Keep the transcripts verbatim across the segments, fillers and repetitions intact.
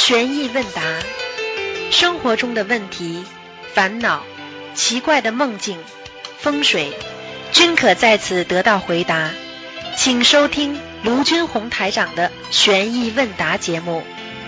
悬疑问答，生活中的问题、烦恼、奇怪的梦境、风水，均可在此得到回答。请收听卢军红台长的悬疑问答节目。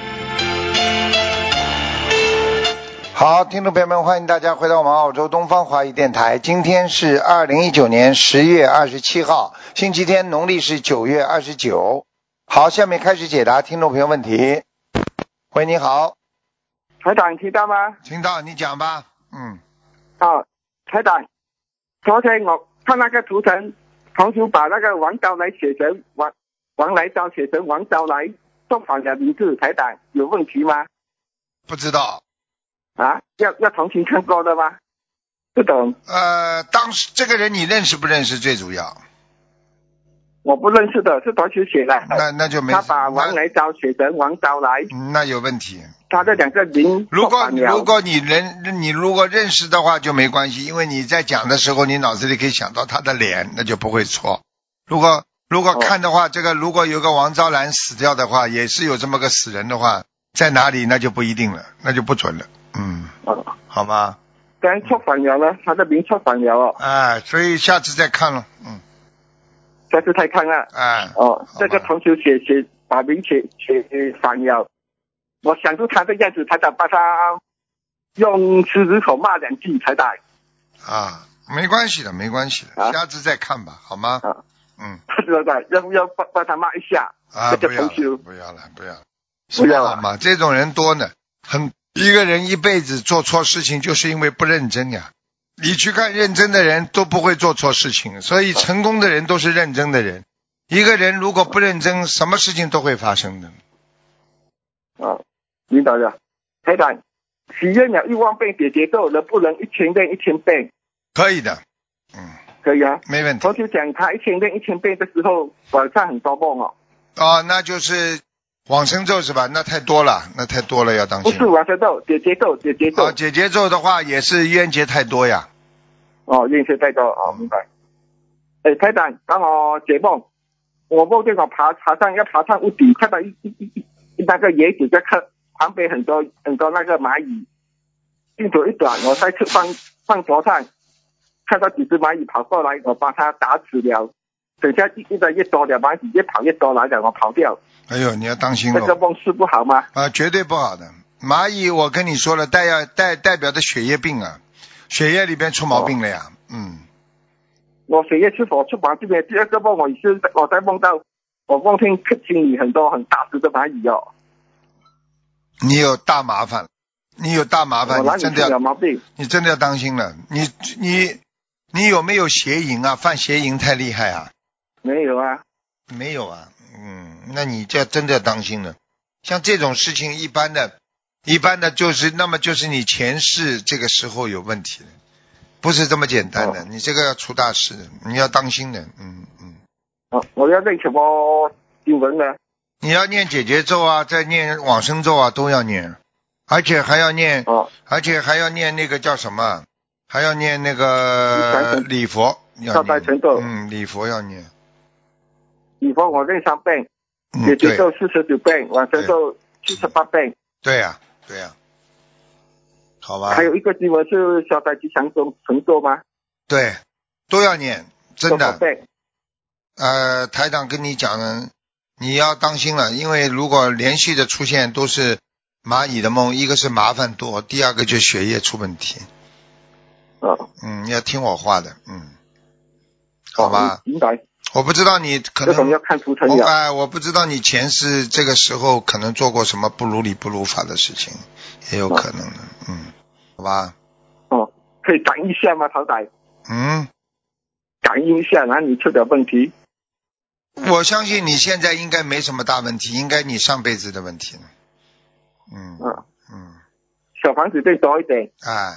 好，听众朋友们，欢迎大家回到我们澳洲东方华语电台。今天是二零一九年十月二十七号，星期天，农历是九月二十九。好，下面开始解答听众朋友问题。喂，你好。 台长听到吗？ 听到，你讲吧。嗯。 哦，台长，昨天我看那个图腾，同时把那个王昭来写成王王来昭写成王昭来，做反了名字，台长有问题吗？ 不知道。 啊，要要重新看过的吗？不懂。 呃，当时这个人你认识不认识最主要？ 我不认识的，是同学写的。 那那就没。 他把王来昭写成王昭来， 那有问题。 他这两个名如果如果你认你如果认识的话就没关系，因为你在讲的时候你脑子里可以想到他的脸，那就不会错。如果如果看的话，哦、这个如果有个王昭兰死掉的话，也是有这么个死人的话，在哪里那就不一定了，那就不准了。嗯， 哦， 好吗？ 当然错反了呢，他的名错反了哦。 哎，所以下次再看了，嗯。 下次再看了。 哎。 哦，这个同学写写把名写写反了，我想出他的样子，台长把他用狮子口骂两句，台长。 啊，没关系的，没关系的，啊、下次再看吧，好吗？ 啊， 嗯。 是的，要不要帮帮他骂一下？ 啊， 这个同学不要了，不要了， 不要了， 好吗？这种人多呢，很。一个人一辈子做错事情，就是因为不认真呀。你去看认真的人都不会做错事情，所以成功的人都是认真的人。一个人如果不认真，什么事情都会发生的。 啊，明白了。台长，许愿了一万遍解结咒，能不能一千遍一千遍？ 可以的，嗯， 可以啊， 没问题。 同学讲他一千遍一千遍的时候，晚上很多梦哦。 哦，那就是往生咒是吧？那太多了，那太多了，要当心。 不是往生咒，解结咒，解结咒。 哦，解结咒的话也是冤结太多呀。 哦，冤结太多，哦，明白。哎，台长，帮我解梦。我梦见我爬爬上要爬上屋顶，看到一一一一那个椰子在看旁边很多很多那个蚂蚁，镜头一转，我在放放桌上，看到几只蚂蚁跑过来，我把它打死了。等下越来越多的蚂蚁越跑越多来了，我跑掉。 哎呦，你要当心了。 这个梦是不好吗？ 啊，绝对不好的。蚂蚁，我跟你说了，代要代代表的血液病啊，血液里边出毛病了呀。哦、嗯。 我血液是否出毛病呢？第二个梦我是我在梦到我梦见客厅里很多很大只的蚂蚁哦。 你有大麻烦，你有大麻烦，你真的要毛病， 你真的要当心了。你你你有没有邪淫啊？犯邪淫太厉害啊？ 没有啊。 没有啊。嗯，那你这真的要当心了。像这种事情，一般的，一般的就是，那么就是你前世这个时候有问题了，不是这么简单的。哦、你这个要出大事的，你要当心的。嗯嗯。 哦，我要念什么经文呢？ 你要念解结咒啊，再念往生咒啊，都要念，而且还要念， 哦、 而且还要念那个叫什么？还要念那个礼佛，要念。嗯，礼佛要念。 礼佛我念三遍，解结咒四十九遍，往生咒七十八遍。 对呀、啊，对呀、啊，好吧。 还有一个经文是消灾吉祥咒神咒吗？ 对，都要念，真的。 多少遍？ 呃，台长跟你讲呢，你要当心了，因为如果连续的出现都是蚂蚁的梦，一个是麻烦多，第二个就血液出问题。 哦。 嗯，你要听我话的，嗯，好吧。 哦、明白。 我不知道你可能， 这种要看图腾我哎，我不知道你前世这个时候可能做过什么不如理不如法的事情，也有可能的，哦、嗯，好吧。 哦，可以感应一下吗，曹仔？ 嗯。 感应一下，哪里出点问题？ 我相信你现在应该没什么大问题，应该你上辈子的问题呢。嗯。 啊。 嗯。 小房子再多一点。 哎。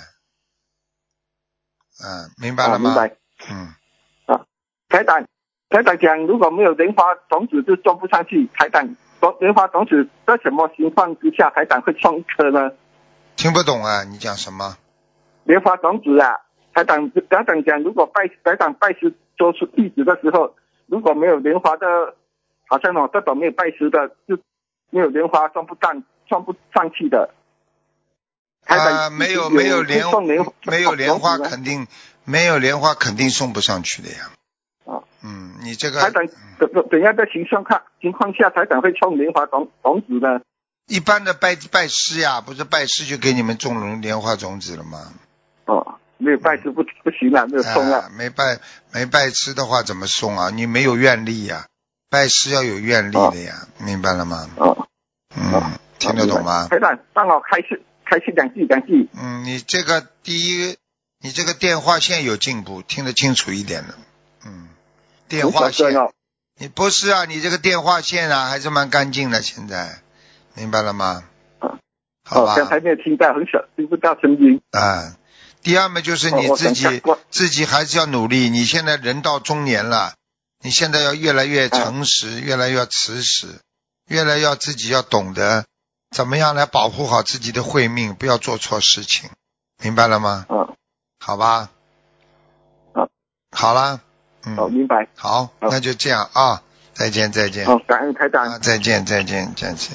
嗯，明白了吗？ 啊、明白。 嗯。 啊，台长。台长讲，如果没有莲花种子就种不上去。台长，莲花种子在什么情况之下台长会种一颗呢？ 听不懂啊，你讲什么？ 莲花种子啊，台长台长讲，如果拜台长拜师做出弟子的时候，如果没有莲花的，好像哦这种没有拜师的，就没有莲花种不上送不上去的。 啊，没有没有莲没有莲花肯定没有莲花肯定送不上去的呀。 哦， 嗯，你这个台长怎怎怎样的情况看情况下台长会种莲花种种子呢？ 一般的拜拜师呀，不是拜师就给你们种莲花种子了吗？ 哦，没有拜师不不行啊，没有送啊。 哎、没拜没拜师的话怎么送啊？你没有愿力呀，拜师要有愿力的呀，哦、明白了吗？ 哦， 嗯， 哦听得懂吗？ 台长，帮我开示开示两句两句。 嗯，你这个第一，你这个电话线有进步，听得清楚一点的。嗯，电话线， 哦、 你不是啊？你这个电话线啊，还是蛮干净的，现在明白了吗？ 哦， 好吧。 刚才没有听到，很小，听不到声音。 啊，第二嘛，就是你自己、 哦、 自己还是要努力。你现在人到中年了，你现在要越来越诚实，嗯、越来越慈实，越来越要自己要懂得怎么样来保护好自己的慧命，不要做错事情，明白了吗？ 嗯， 好吧。 嗯， 好了。嗯， 好，明白。 好，那就这样啊，再见再见。 好，感恩台长。 啊，再见再见再见。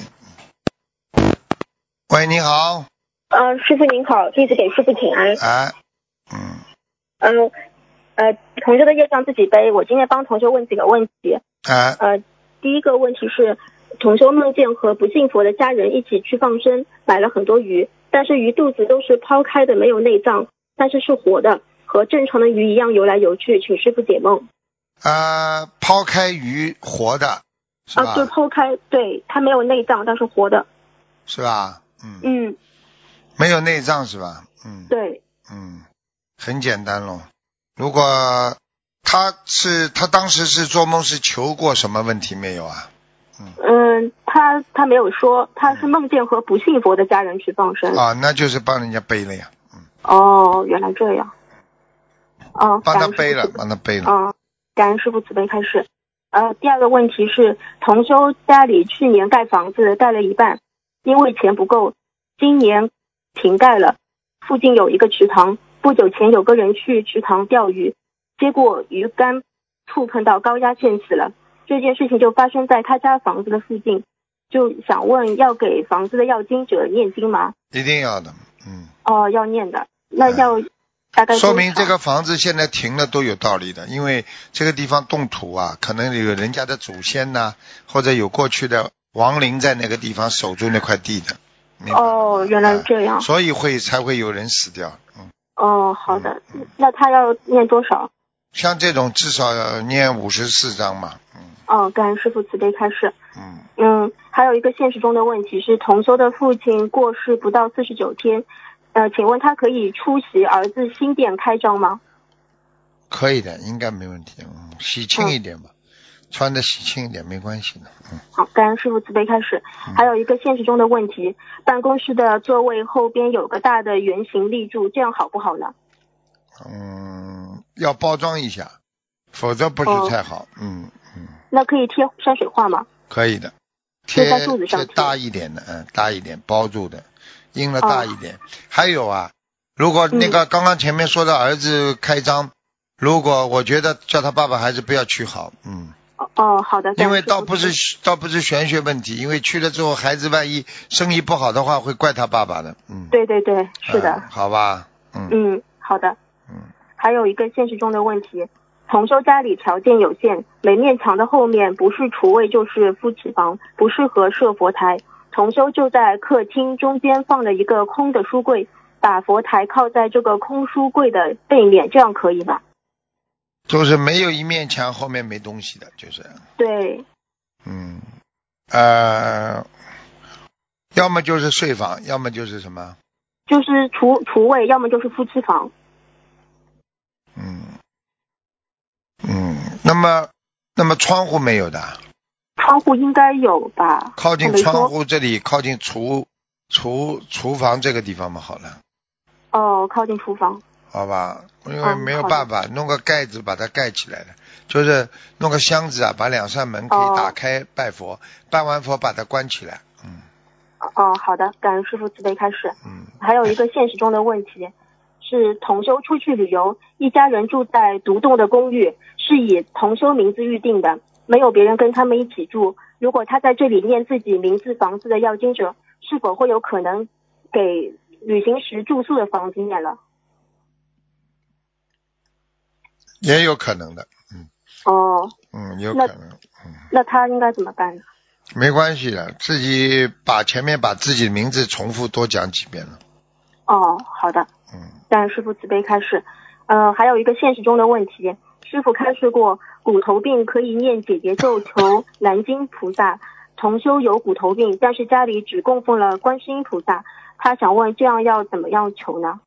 喂，你好。 呃，师傅您好，弟子给师傅请安。 哎，嗯。 嗯，呃，同修的业障自己背。我今天帮同修问几个问题。 哎。 呃，第一个问题是，同修梦见和不信佛的家人一起去放生，买了很多鱼，但是鱼肚子都是抛开的，没有内脏，但是是活的，和正常的鱼一样游来游去，请师傅解梦。 呃，抛开鱼活的，是吧？ 啊，就抛开，对，它没有内脏，但是活的。 是吧？嗯。 嗯。 没有内脏是吧？嗯。 对。 嗯，很简单咯。如果他是他当时是做梦是求过什么问题没有啊？ 嗯, 嗯他他没有说，他是梦见和不信佛的家人去放生。 啊，那就是帮人家背了呀。嗯。 哦，原来这样。哦， 帮他背了，帮他背了。 嗯，感恩师父慈悲开示。呃，第二个问题是，同修家里去年盖房子盖了一半，因为钱不够，今年停盖了。附近有一个池塘，不久前有个人去池塘钓鱼，结果鱼竿触碰到高压线死了。这件事情就发生在他家房子的附近，就想问要给房子的要经者念经吗？ 一定要的，嗯。 哦，要念的，那要大概多少？ 说明这个房子现在停了都有道理的，因为这个地方动土啊，可能有人家的祖先呐、啊，或者有过去的亡灵在那个地方守住那块地的。 哦，原来这样、 啊，所以会才会有人死掉。嗯。 哦，好的，嗯、那他要念多少？ 像这种至少要念五十四章嘛。嗯。 哦，感恩师父慈悲开示。 嗯。 嗯，还有一个现实中的问题是，同修的父亲过世不到四十九天，呃，请问他可以出席儿子新店开张吗？ 可以的，应该没问题。嗯，喜庆一点吧。嗯，穿的喜庆一点没关系的。嗯， 好，感恩师父慈悲开始、嗯。还有一个现实中的问题，办公室的座位后边有个大的圆形立柱，这样好不好呢？ 嗯，要包装一下，否则不是太好。哦、嗯嗯。 那可以贴山水画吗？ 可以的，贴在柱子上贴大一点的，嗯，大一点包住的，印了大一点。哦、还有啊，如果那个刚刚前面说的儿子开张，嗯、如果我觉得叫他爸爸还是不要去好。嗯。 哦，好的。 因为倒不是倒不是玄学问题，因为去了之后孩子万一生意不好的话会怪他爸爸的。嗯， 对对对，是的。 嗯、好吧。嗯嗯，好的。 嗯， 还有一个现实中的问题，同修家里条件有限，每面墙的后面不是厨卫就是夫妻房，不适合设佛台。同修就在客厅中间放了一个空的书柜，把佛台靠在这个空书柜的背面，这样可以吗？ 就是没有一面墙后面没东西的，就是。 对。 嗯，呃，要么就是睡房，要么就是什么？ 就是厨厨卫，要么就是夫妻房。 嗯嗯，那么那么窗户没有的？ 窗户应该有吧？ 靠近窗户这里，靠近厨厨厨房这个地方嘛，好了。 哦，靠近厨房。 好吧，因为没有办法、嗯、弄个盖子把它盖起来的，就是弄个箱子啊，把两扇门可以打开拜佛、哦、拜完佛把它关起来。嗯。 哦，好的，感恩师父慈悲开示。嗯。还有一个现实中的问题是，同修出去旅游，一家人住在独栋的公寓，是以同修名字预定的，没有别人跟他们一起住。如果他在这里念自己名字房子的要经者， 是否会有可能给旅行时住宿的房子念了？ 也有可能的，嗯。 哦。 嗯，有可能。嗯。 那他应该怎么办呢？ 没关系的，自己把前面把自己的名字重复多讲几遍了。 哦，好的。 嗯。 但师父慈悲开示。呃，还有一个现实中的问题，师父开示过，骨头病可以念解结咒求南京菩萨。同修有骨头病，但是家里只供奉了观世音菩萨，他想问这样要怎么样求呢？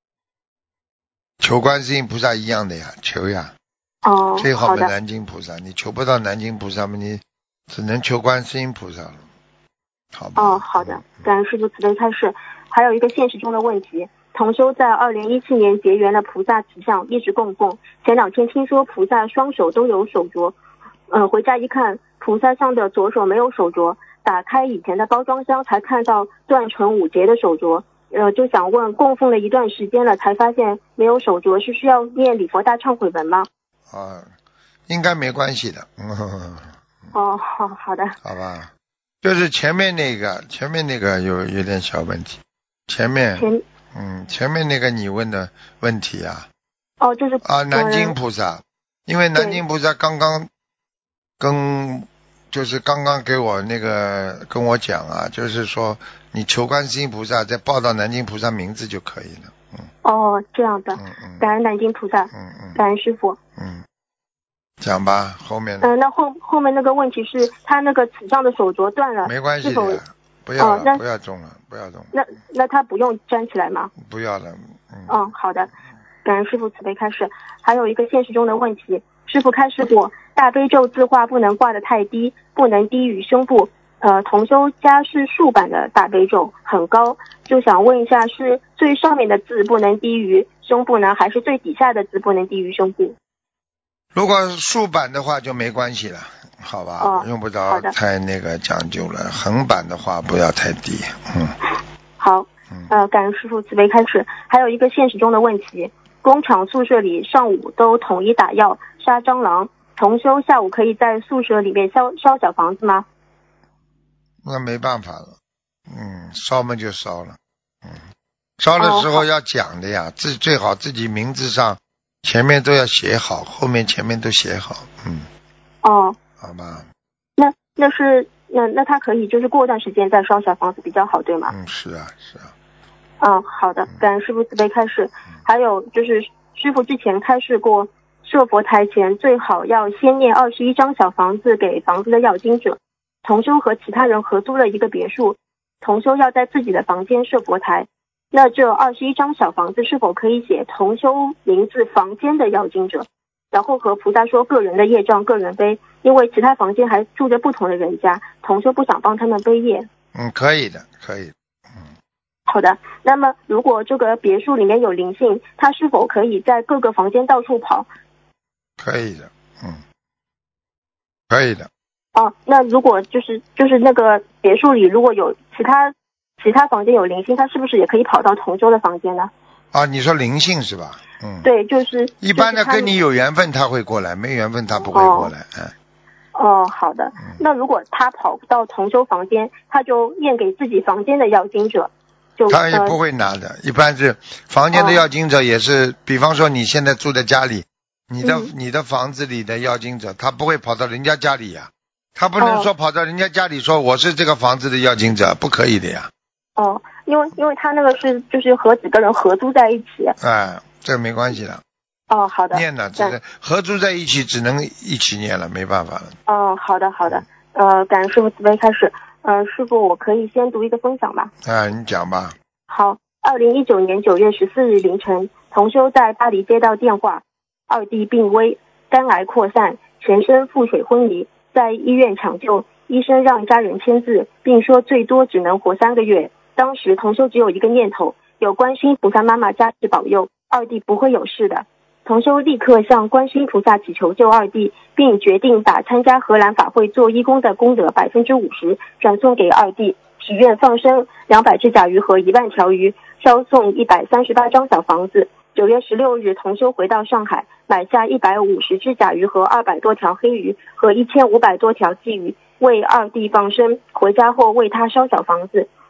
求观世音菩萨一样的呀，求呀。 哦， 最好的好的。 南京菩萨，你求不到南京菩萨嘛，你只能求观世音菩萨了。好吧。 哦，好的，感恩师父慈悲开示。还有一个现实中的问题，同修在二零一七年结缘了菩萨慈像，一直供奉。前两天听说菩萨双手都有手镯，嗯、呃，回家一看，菩萨像的左手没有手镯，打开以前的包装箱才看到断成五节的手镯。呃，就想问，供奉了一段时间了，才发现没有手镯，是需要念礼佛大忏悔文吗？ 啊，应该没关系的。嗯。 哦，好好的。 好吧，就是前面那个，前面那个有有点小问题。前面， 前嗯，前面那个你问的问题啊。 哦，就是啊，南京菩萨，呃、因为南京菩萨刚刚跟就是刚刚给我那个跟我讲啊，就是说你求观世音菩萨再报到南京菩萨名字就可以了。嗯。 哦，这样的。 嗯嗯。 感恩南京菩萨。 嗯嗯。 感恩师父。 嗯。讲吧，后面。 嗯、呃，那后后面那个问题是他那个慈像的手镯断了， 没关系的， 不要了， 哦、 不要中了，不要中了。 那那他不用粘起来吗？ 不要了。嗯。 哦，好的。感恩师父慈悲开示。还有一个现实中的问题，师父开示过，大悲咒字画不能挂得太低，不能低于胸部。呃，同修家是竖版的大悲咒，很高，就想问一下，是最上面的字不能低于胸部呢，还是最底下的字不能低于胸部？ 如果竖版的话就没关系了，好吧？ 哦、 用不着太那个讲究了。横版的话不要太低。嗯。 好。呃，感恩师父慈悲开示。还有一个现实中的问题，工厂宿舍里上午都统一打药杀蟑螂，同修下午可以在宿舍里面烧烧小房子吗？ 那没办法了。嗯，烧嘛就烧了。嗯，烧的时候要讲的呀，自、哦、最好自己名字上前面都要写好，后面前面都写好。嗯。 哦。 好吧。 那那是那那他可以就是过段时间再烧小房子比较好，对吗？ 嗯，是啊是啊。 嗯，好的，感恩师父慈悲开示。还有就是师父之前开示过，设佛台前最好要先念二十一张小房子给房子的要经者。同修和其他人合租了一个别墅，同修要在自己的房间设佛台，那这二十一张小房子是否可以写同修名字房间的要经者，然后和菩萨说个人的业障个人背，因为其他房间还住着不同的人家，同修不想帮他们背业。 嗯，可以的，可以。 好的，那么如果这个别墅里面有灵性，他是否可以在各个房间到处跑？ 可以的。嗯，可以的。 哦，那如果就是就是那个别墅里如果有其他其他房间有灵性，他是不是也可以跑到同修的房间呢？ 啊，你说灵性是吧？嗯， 对，就是一般的跟你有缘分他会过来，没缘分他不会过来。嗯。 哦，好的。嗯、那如果他跑到同修房间，他就念给自己房间的要经者。 他也不会拿的、呃、一般是房间的要经者也是、哦、比方说你现在住在家里，你的、嗯、你的房子里的要经者他不会跑到人家家里呀，他不能说跑到人家家里说我是这个房子的要经者，不可以的呀。 哦，因为因为他那个是就是和几个人合租在一起。 哎，这个没关系的。 哦，好的。 念的只是合租在一起只能一起念了，没办法了。 哦，好的好的。呃，感恩师父慈悲开始。呃，师父，我可以先读一个分享吗？ 啊，你讲吧。 好，二零一九年九月十四日凌晨，同修在巴黎接到电话，二弟病危，肝癌扩散，全身腹水昏迷，在医院抢救，医生让家人签字，并说最多只能活三个月。当时同修只有一个念头，有观世音菩萨妈妈加持保佑，二弟不会有事的。同修立刻向观世音菩萨祈求救二弟，并决定把参加荷兰法会做义工的功德百分之五十转送给二弟，许愿放生两百只甲鱼和一万条鱼，烧送一百三十八张小房子。九月十六日，同修回到上海，买下一百五十只甲鱼和二百多条黑鱼和一千五百多条鲫鱼，为二弟放生。回家后为他烧小房子。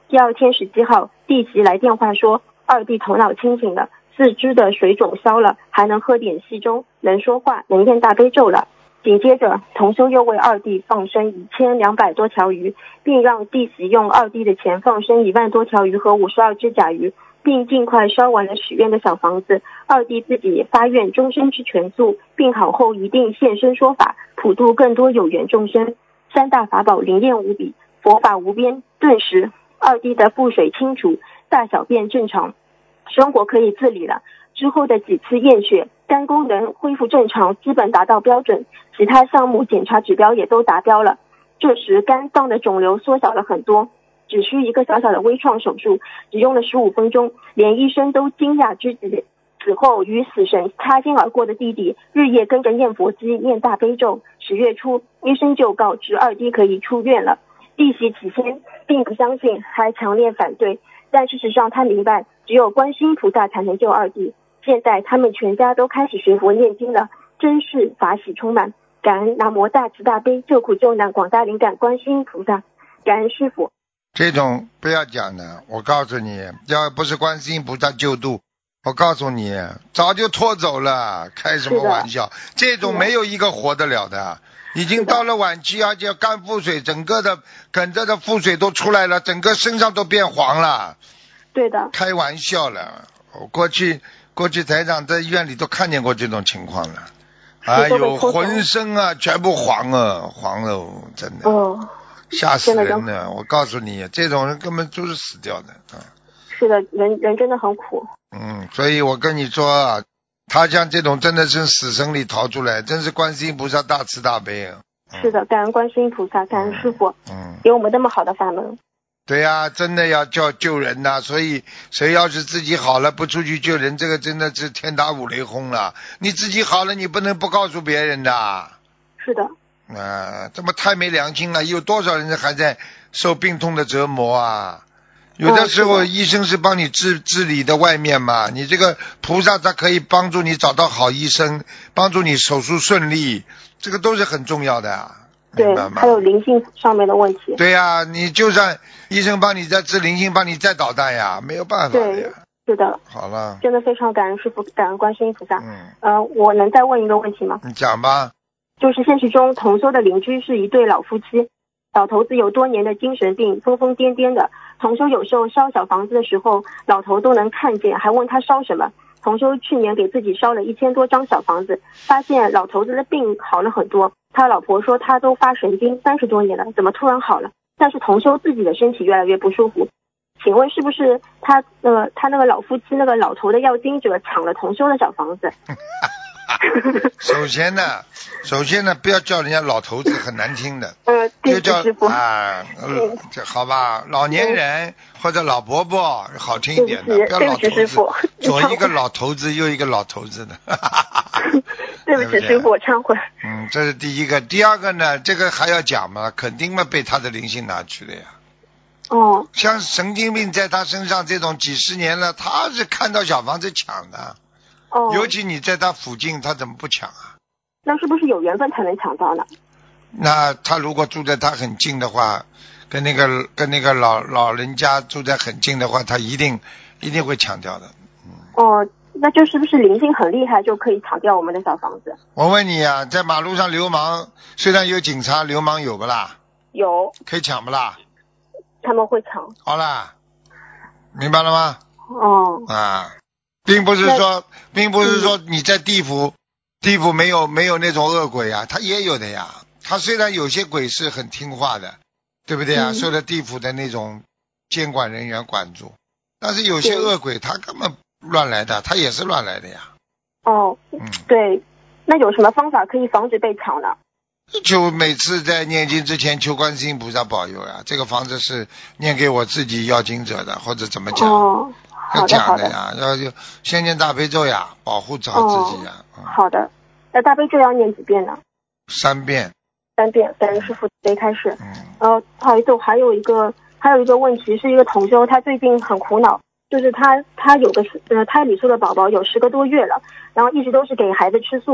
第二天十七号，弟媳来电话说二弟头脑清醒了，四肢的水肿消了，还能喝点稀粥，能说话，能念大悲咒了。紧接着同修又为二弟放生一千两百多条鱼，并让弟媳用二弟的钱放生一万多条鱼和五十二只甲鱼，并尽快烧完了许愿的小房子。二弟自己发愿终身吃全素，病好后一定现身说法，普度更多有缘众生。三大法宝灵验无比，佛法无边。顿时二弟的腹水清楚，大小便正常，生活可以自理了。之后的几次验血，肝功能恢复正常，基本达到标准，其他项目检查指标也都达标了。这时肝脏的肿瘤缩小了很多，只需一个小小的微创手术，只用了十五分钟，连医生都惊讶之极。此后与死神擦肩而过的弟弟日夜跟着念佛机念大悲咒。十月初，医生就告知二弟可以出院了。弟媳起先并不相信，还强烈反对，但事实上他明白只有观世音菩萨才能救二弟。现在他们全家都开始学佛念经了，真是法喜充满。感恩南无大慈大悲救苦救难广大灵感观世音菩萨，感恩师父。 这种不要讲的，我告诉你，要不是观世音菩萨救度，我告诉你早就拖走了，开什么玩笑，这种没有一个活得了的，已经到了晚期，而且肝腹水整个的梗着的腹水都出来了，整个身上都变黄了。 对的， 开玩笑了，我过去过去台长在医院里都看见过这种情况了。哎呦，浑身啊全部黄了，黄了，真的， 哦， 吓死人了！我告诉你，这种人根本就是死掉的啊。 是的，人人真的很苦。 嗯，所以我跟你说啊，他像这种真的是死神里逃出来，真是观世音菩萨大慈大悲啊。 嗯、是的，感恩观世音菩萨，感恩师父， 嗯， 给我们那么好的法门。 对呀、啊，真的要叫救人呐、啊！所以谁要是自己好了不出去救人，这个真的是天打五雷轰了。你自己好了，你不能不告诉别人的。 是的。 啊，这么太没良心了！有多少人还在受病痛的折磨啊？有的时候医生是帮你治治理的外面嘛，你这个菩萨他可以帮助你找到好医生，帮助你手术顺利，这个都是很重要的啊。 对，还有灵性上面的问题。 对呀、啊，你就算医生帮你再治灵性，帮你再捣蛋呀，没有办法的呀。 对，是的。 好了。 真的非常感恩师父，感恩观世音菩萨。 嗯。 呃，我能再问一个问题吗？ 你讲吧。 就是现实中同修的邻居是一对老夫妻，老头子有多年的精神病，疯疯癫癫的。同修有时候烧小房子的时候，老头都能看见，还问他烧什么。同修去年给自己烧了一千多张小房子，发现老头子的病好了很多。他老婆说他都发神经三十多年了，怎么突然好了？但是同修自己的身体越来越不舒服。请问是不是他呃他那个老夫妻那个老头的要经者抢了同修的小房子？ 首先呢，首先呢，不要叫人家老头子，很难听的。 呃， 就叫师傅啊，呃，这好吧，老年人或者老伯伯，好听一点的，不要老头子。左一个老头子，右一个老头子的。 对不起，师傅，我忏悔。 嗯，这是第一个。第二个呢，这个还要讲嘛，肯定嘛被他的灵性拿去了呀。 哦。 像神经病在他身上这种几十年了，他是看到小房子抢的。 哦。 尤其你在他附近，他怎么不抢啊？ 那是不是有缘分才能抢到呢？ 那他如果住在他很近的话，跟那个跟那个老老人家住在很近的话，他一定一定会抢掉的。嗯。 哦。那就是不是灵性很厉害就可以抢掉我们的小房子？ 我问你啊，在马路上流氓，虽然有警察，流氓有不啦？ 有。 可以抢不啦？ 他们会抢。 好啦，明白了吗？ 哦。 啊，并不是说，并不是说你在地府，地府没有没有那种恶鬼啊，他也有的呀。他虽然有些鬼是很听话的，对不对啊？嗯、受了地府的那种监管人员管住，但是有些恶鬼他根本乱来的，他也是乱来的呀。 哦，嗯，对，那有什么方法可以防止被抢呢？ 就每次在念经之前求观世音菩萨保佑呀，这个房子是念给我自己要经者的，或者怎么讲？ 哦， 要讲的呀，要要先念大悲咒呀，保护好自己呀。 哦嗯、好的，那大悲咒要念几遍呢？ 三遍。 三遍，感恩师父没开始。嗯。呃，不好意思，我还有一个还有一个问题，是一个同修，他最近很苦恼。就是他他有个呃胎里素的宝宝有十个多月了，然后一直都是给孩子吃素的，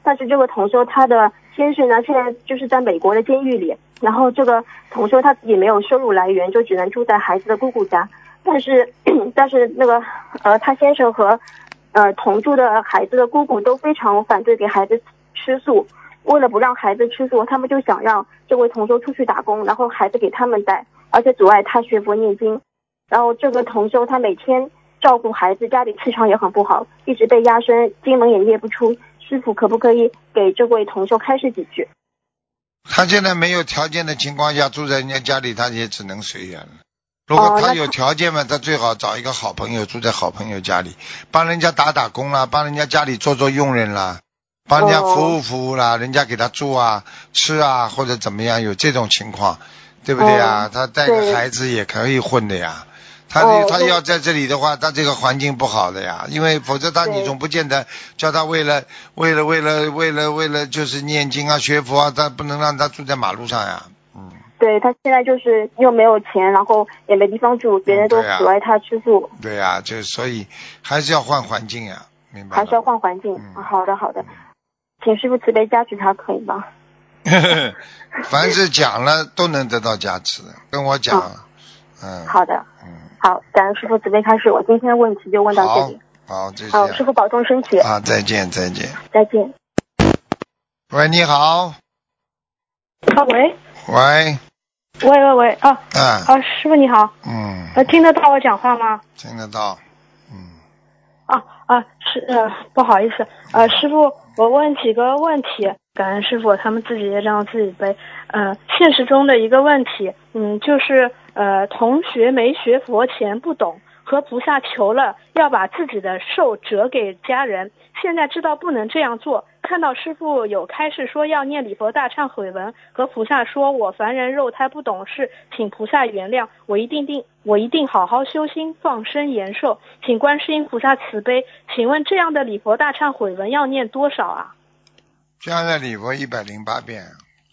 但是这个同修他的先生呢，现在就是在美国的监狱里，然后这个同修他自己没有收入来源，就只能住在孩子的姑姑家。但是但是那个呃，他先生和呃同住的孩子的姑姑都非常反对给孩子吃素，为了不让孩子吃素，他们就想让这位同修出去打工，然后孩子给他们带，而且阻碍他学佛念经。然后这个同修他每天照顾孩子，家里气场也很不好，一直被压身，经文也念不出。师父可不可以给这位同修开示几句？ 他现在没有条件的情况下住在人家家里，他也只能随缘了。如果他有条件嘛，他最好找一个好朋友住在好朋友家里，帮人家打打工啦，帮人家家里做做佣人啦，帮人家服务服务啦，人家给他住啊吃啊或者怎么样，有这种情况对不对啊？他带个孩子也可以混的呀。他他要在这里的话，他这个环境不好的呀，因为否则他你总不见得叫他为了为了为了为了为了就是念经啊学佛啊，他不能让他住在马路上呀。嗯， 对，他现在就是又没有钱，然后也没地方住，别人都阻碍他吃素。 对呀、啊，就所以还是要换环境呀，明白？ 还是要换环境。嗯、好的好的，请师父慈悲加持他，可以吗？ 凡是讲了都能得到加持，跟我讲。嗯， 嗯好的。 嗯。 好，感恩师父慈悲开示，我今天的问题就问到这里。 好，再见。 好，师父保重身体。 啊，再见，再见。 再见。 喂，你好。 啊，喂。 喂。 喂喂喂，啊。 啊。 啊，师父你好。 嗯。 呃，听得到我讲话吗？ 听得到。嗯。 啊啊，是呃，不好意思，呃，师父，我问几个问题，感恩师父，他们自己也让自己背。呃，现实中的一个问题，嗯，就是呃，同学没学佛前不懂，和菩萨求了要把自己的寿折给家人，现在知道不能这样做，看到师父有开示说要念礼佛大忏悔文，和菩萨说我凡人肉胎不懂事，请菩萨原谅，我一定定我一定好好修心，放生延寿，请观世音菩萨慈悲。请问这样的礼佛大忏悔文要念多少啊？ 这样的礼佛一百零八遍。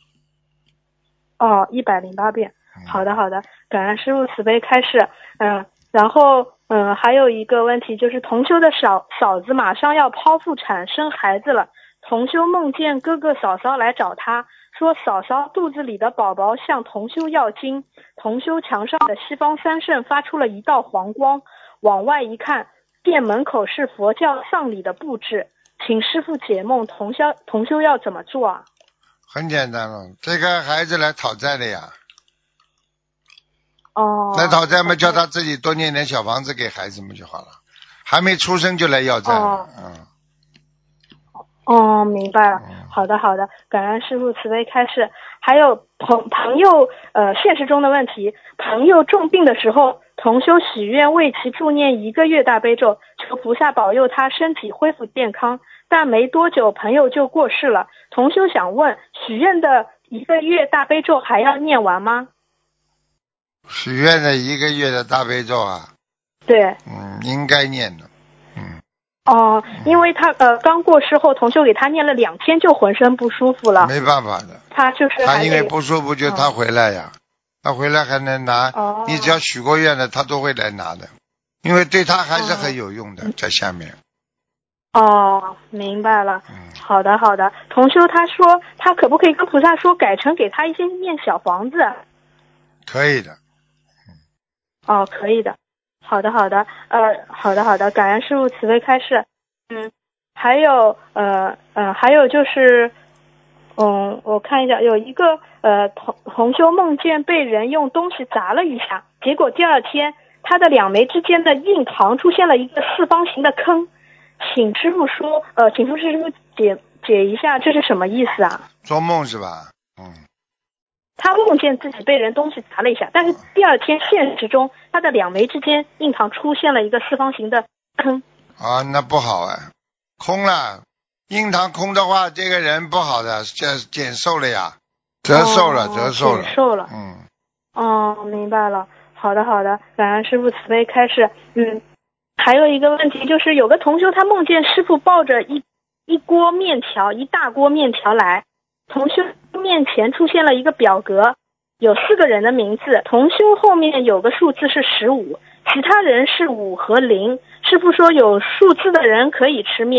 哦，一百零八遍。好的好的，感恩师父慈悲开示。嗯，然后嗯，还有一个问题就是同修的嫂嫂子马上要剖腹产生孩子了，同修梦见哥哥嫂嫂来找他，说嫂嫂肚子里的宝宝向同修要经，同修墙上的西方三圣发出了一道黄光，往外一看，店门口是佛教丧礼的布置，请师父解梦，同修同修要怎么做啊？ 很简单了，这个孩子来讨债的呀。 哦。 来讨债嘛，叫他自己多念点小房子给孩子们就好了，还没出生就来要债了。 哦、 嗯。 哦，明白了。好的好的，感恩师父慈悲开示。还有朋朋友呃现实中的问题，朋友重病的时候，同修许愿为其助念一个月大悲咒，求菩萨保佑他身体恢复健康，但没多久朋友就过世了。同修想问，许愿的一个月大悲咒还要念完吗？ 许愿的一个月的大悲咒啊？ 对。 嗯，应该念的。嗯。 哦，因为他呃刚过世后，同修给他念了两天就浑身不舒服了。 没办法的。 他就是他因为不舒服就他回来呀，嗯、他回来还能拿。 哦。 你只要许过愿的，他都会来拿的，因为对他还是很有用的，哦、在下面。 哦，明白了。嗯。好的好的，同修他说他可不可以跟菩萨说改成给他一些念小房子？ 可以的。 哦，可以的。好的好的，呃，好的好的，感恩师父慈悲开示。嗯，还有呃呃，还有就是，嗯，我看一下，有一个呃同同修梦见被人用东西砸了一下，结果第二天他的两眉之间的印堂出现了一个四方形的坑，请师父说，呃，请师父解解一下这是什么意思啊？ 做梦是吧？嗯。 他梦见自己被人东西砸了一下，但是第二天现实中他的两眉之间印堂出现了一个四方形的坑。 啊，那不好哎，空了，印堂空的话，这个人不好的，这减寿了呀，折寿了， 哦、 折寿了， 减寿了。 嗯。 哦，明白了。好的好的，感恩师父慈悲开示。嗯，还有一个问题就是，有个同修他梦见师父抱着一一锅面条，一大锅面条来。同修面前出现了一个表格，有四个人的名字，同修后面有个数字是十五，其他人是五和零。师父说有数字的人可以吃面，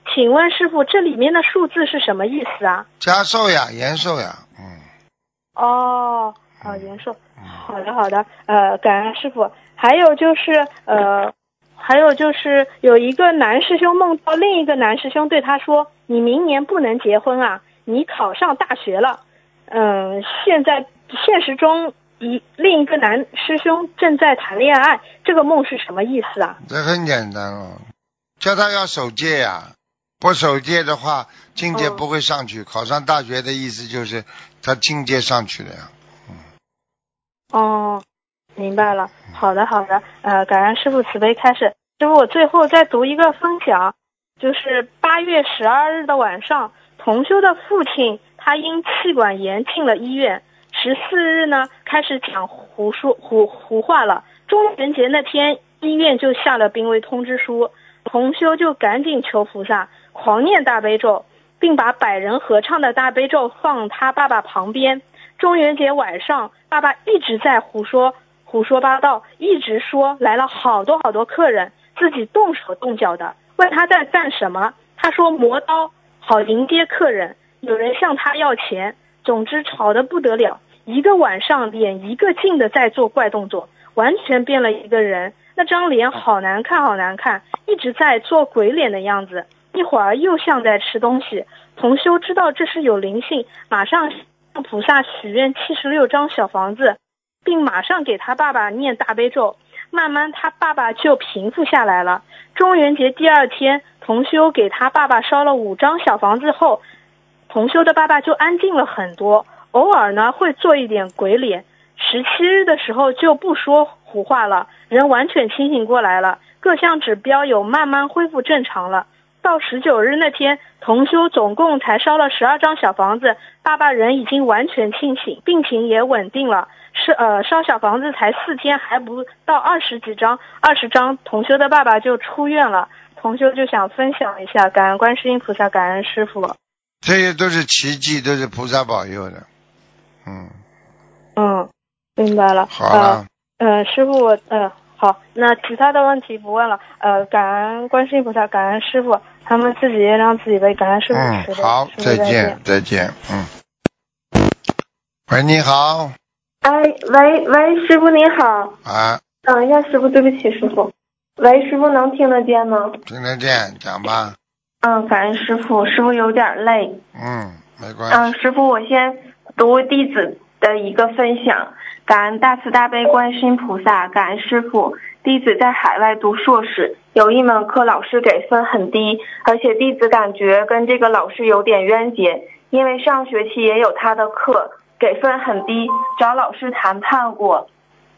请问师傅，这里面的数字是什么意思啊？ 加寿呀，延寿呀，嗯。 哦，啊，延寿。好的，好的。呃，感恩师傅。还有就是呃，还有就是有一个男师兄梦到另一个男师兄对他说：“你明年不能结婚啊，你考上大学了。”嗯，现在现实中一另一个男师兄正在谈恋爱，这个梦是什么意思啊？ 这很简单哦，叫他要守戒呀，不守戒的话，境界不会上去。嗯、考上大学的意思就是他境界上去了呀。嗯。 哦，明白了。好的，好的。呃，感恩师父慈悲开示。师父，我最后再读一个分享，就是八月十二日的晚上，同修的父亲他因气管炎进了医院。十四日呢，开始讲胡说胡胡话了。中元节那天，医院就下了病危通知书，同修就赶紧求菩萨，狂念大悲咒，并把百人合唱的大悲咒放他爸爸旁边。中元节晚上，爸爸一直在胡说胡说八道，一直说来了好多好多客人，自己动手动脚的。问他在干什么，他说磨刀，好迎接客人。有人向他要钱，总之吵得不得了。一个晚上脸一个劲的在做怪动作，完全变了一个人。那张脸好难看好难看，一直在做鬼脸的样子，一会儿又像在吃东西。同修知道这是有灵性，马上向菩萨许愿七十六张小房子，并马上给他爸爸念大悲咒，慢慢他爸爸就平复下来了。中元节第二天，同修给他爸爸烧了五张小房子后，同修的爸爸就安静了很多，偶尔呢会做一点鬼脸。十七日的时候就不说胡话了，人完全清醒过来了，各项指标有慢慢恢复正常了。到十九日那天，同修总共才烧了十二张小房子，爸爸人已经完全清醒，病情也稳定了。是呃，烧小房子才四天，还不到二十几张，二十张，同修的爸爸就出院了。同修就想分享一下，感恩观世音菩萨，感恩师父。 这些都是奇迹，都是菩萨保佑的。嗯。 嗯，明白了。 好了。 呃，呃师父，呃，好，那其他的问题不问了。呃，感恩观世音菩萨，感恩师父，他们自己也让自己背，感恩师父。 嗯，好，再见，再见，嗯。喂，你好。 哎，喂喂，师傅你好。 啊。 等一下，师傅，对不起，师傅。喂，师傅能听得见吗？ 听得见，讲吧。 嗯，感恩师傅，师傅有点累。 嗯，没关系。 嗯，师傅，我先读弟子的一个分享。感恩大慈大悲观世音菩萨，感恩师傅。弟子在海外读硕士，有一门课老师给分很低，而且弟子感觉跟这个老师有点冤结，因为上学期也有他的课，给分很低，找老师谈判过。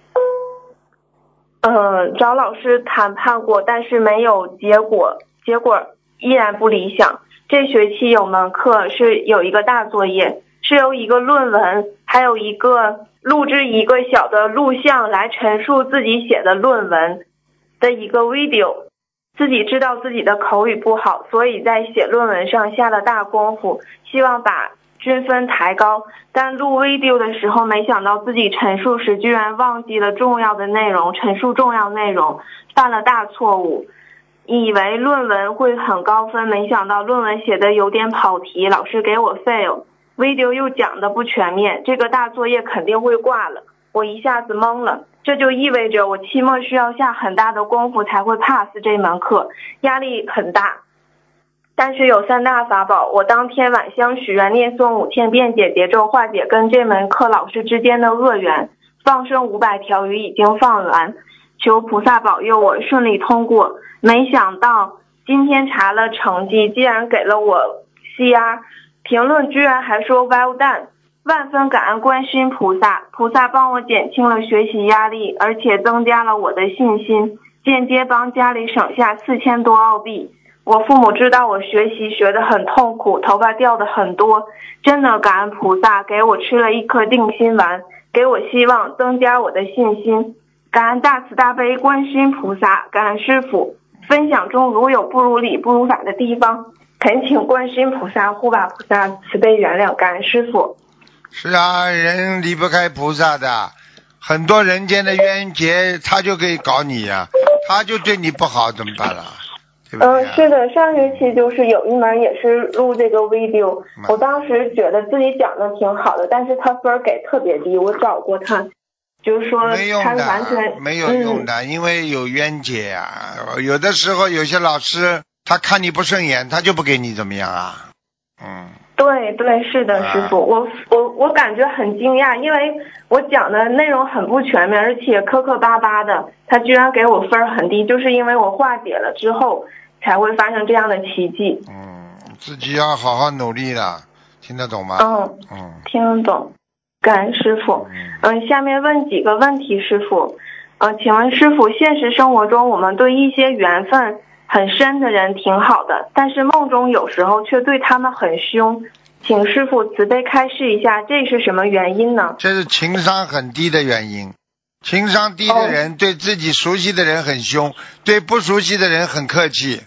嗯，找老师谈判过，但是没有结果，结果依然不理想。这学期有门课是有一个大作业，是由一个论文，还有一个录制一个小的录像来陈述自己写的论文的一个 video。自己知道自己的口语不好，所以在写论文上下了大功夫，希望把均分抬高，但录 video 的时候，没想到自己陈述时居然忘记了重要的内容，陈述重要内容，犯了大错误。以为论文会很高分，没想到论文写的有点跑题，老师给我 fail，video 又讲的不全面，这个大作业肯定会挂了。我一下子懵了，这就意味着我期末需要下很大的功夫才会 pass 这门课，压力很大。但是有三大法宝，我当天晚香许愿念诵五千遍解结咒，化解跟这门课老师之间的恶缘，放生五百条鱼已经放完，求菩萨保佑我顺利通过。没想到今天查了成绩，竟然给了我 C R， 评论居然还说 well done， 万分感恩观世音菩萨，菩萨帮我减轻了学习压力，而且增加了我的信心，间接帮家里省下四千多澳币。我父母知道我学习学得很痛苦，头发掉的很多，真的感恩菩萨给我吃了一颗定心丸，给我希望，增加我的信心。感恩大慈大悲观世音菩萨，感恩师父。分享中如有不如理不如法的地方，恳请观世音菩萨护法菩萨慈悲原谅，感恩师父。 是啊，人离不开菩萨的，很多人间的冤结他就可以搞你呀、啊，他就对你不好怎么办了？ 对不对、啊？ 嗯，是的，上学期就是有一门也是录这个 video，、 嗯、 我当时觉得自己讲的挺好的，但是他分儿给特别低，我找过他，就是说他完全没有用的， 嗯、 因为有冤结呀、啊。有的时候有些老师他看你不顺眼，他就不给你怎么样啊。嗯。 对对，是的，师傅，我我我感觉很惊讶，因为我讲的内容很不全面，而且磕磕巴巴的，他居然给我分儿很低，就是因为我化解了之后才会发生这样的奇迹。 嗯，自己要好好努力了，听得懂吗？ 嗯嗯，听得懂，感恩师傅。嗯，下面问几个问题，师傅。嗯，请问师傅，现实生活中我们对一些缘分很深的人挺好的，但是梦中有时候却对他们很凶，请师傅慈悲开示一下，这是什么原因呢？ 这是情商很低的原因。情商低的人对自己熟悉的人很凶，哦、对不熟悉的人很客气。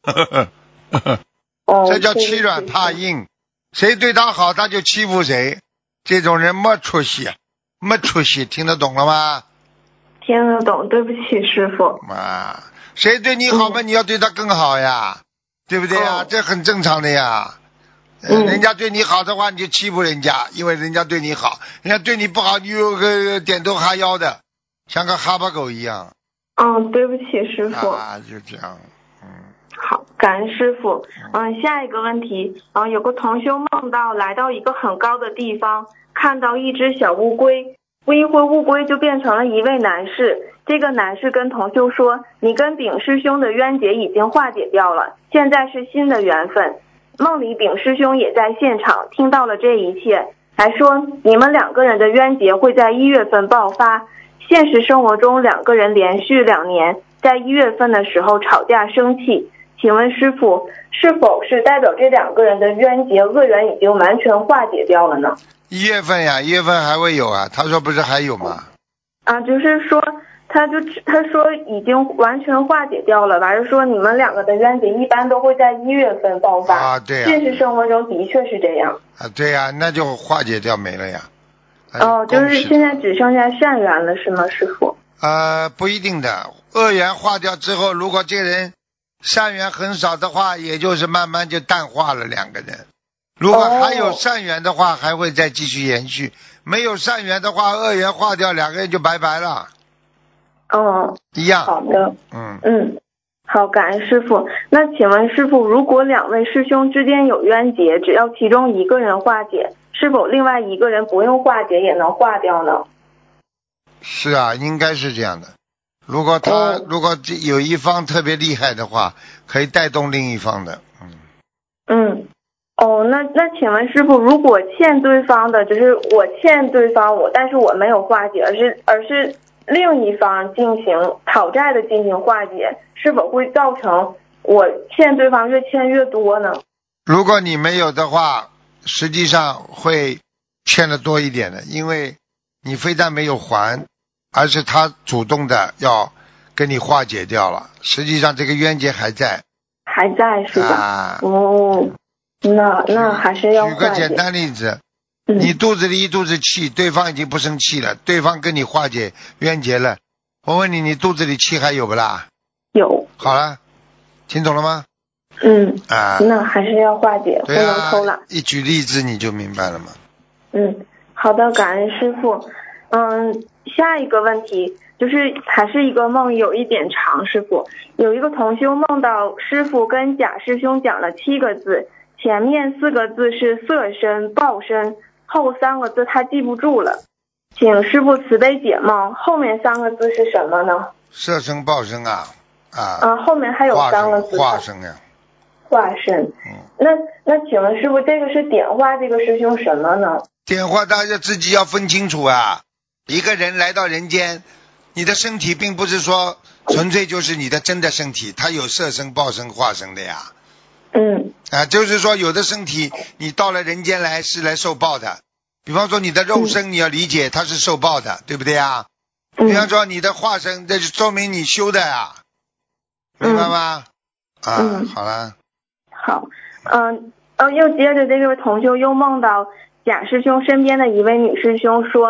这叫欺软怕硬，谁对他好他就欺负谁，这种人没出息，没出息，听得懂了吗？ 听得懂，对不起师傅。 啊，谁对你好嘛、嗯，你要对他更好呀，对不对呀？哦、这很正常的呀。嗯、人家对你好的话，你就欺负人家，因为人家对你好；人家对你不好，你有个点头哈腰的，像个哈巴狗一样。 嗯，对不起师傅。 啊，就这样。嗯。 好，感恩师傅。嗯，下一个问题，嗯，有个同修梦到来到一个很高的地方，看到一只小乌龟。不一会乌龟就变成了一位男士，这个男士跟同修说，你跟丙师兄的冤结已经化解掉了，现在是新的缘分。梦里丙师兄也在现场听到了这一切，还说你们两个人的冤结会在一月份爆发。现实生活中两个人连续两年在一月份的时候吵架生气，请问师傅，是否是代表这两个人的冤结恶缘已经完全化解掉了呢？ 一月份呀，一月份还会有啊，他说不是还有吗？ 啊，就是说他就他说已经完全化解掉了，完了说你们两个的冤结一般都会在一月份爆发。 啊，对呀、啊。 现实生活中的确是这样。 啊，对呀、啊，那就化解掉没了呀。 哦，就是现在只剩下善缘了是吗，师傅？ 呃，不一定的，恶缘化掉之后，如果这个人善缘很少的话，也就是慢慢就淡化了两个人。如果还有善缘的话，还会再继续延续；没有善缘的话，恶缘化掉，两个人就拜拜了。 哦， 一样。 好的。 嗯嗯，好，感恩师傅。那请问师傅，如果两位师兄之间有冤结，只要其中一个人化解，是否另外一个人不用化解也能化掉呢？ 是啊，应该是这样的。如果他、哦、如果有一方特别厉害的话，可以带动另一方的。嗯。 嗯。哦，那那请问师傅，如果欠对方的，就是我欠对方我，但是我没有化解，而是而是另一方进行讨债的进行化解，是否会造成我欠对方越欠越多呢？ 如果你没有的话，实际上会欠的多一点的，因为你非但没有还，而是他主动的要跟你化解掉了，实际上这个冤结还在。 还在是吧？ 啊、 哦。那那还是要举个简单例子、嗯、你肚子里一肚子气，对方已经不生气了，对方跟你化解冤结了，我问你，你肚子里气还有不啦？ 有。 好了，听懂了吗？ 嗯啊， 那还是要化解，不能偷懒。 一举例子你就明白了吗？ 嗯，好的，感恩师傅。嗯，下一个问题就是还是一个梦，有一点长。师傅，有一个同修梦到师傅跟贾师兄讲了七个字，前面四个字是色身报身，后三个字他记不住了，请师傅慈悲解梦，后面三个字是什么呢？ 色身报身啊啊！ 啊，后面还有三个字。 化身呀。 化身。嗯。那那请问师傅，这个是点化这个师兄什么呢？ 点化大家自己要分清楚啊！一个人来到人间，你的身体并不是说纯粹就是你的真的身体，它有色身、报身、化身的呀。 嗯。 啊，就是说有的身体你到了人间来是来受报的，比方说你的肉身你要理解它是受报的，对不对啊？比方说你的化身，这就说明你修的呀，明白吗？ 嗯、 啊、 嗯， 好了。 好，嗯，呃，又接着这个同修又梦到贾师兄身边的一位女师兄说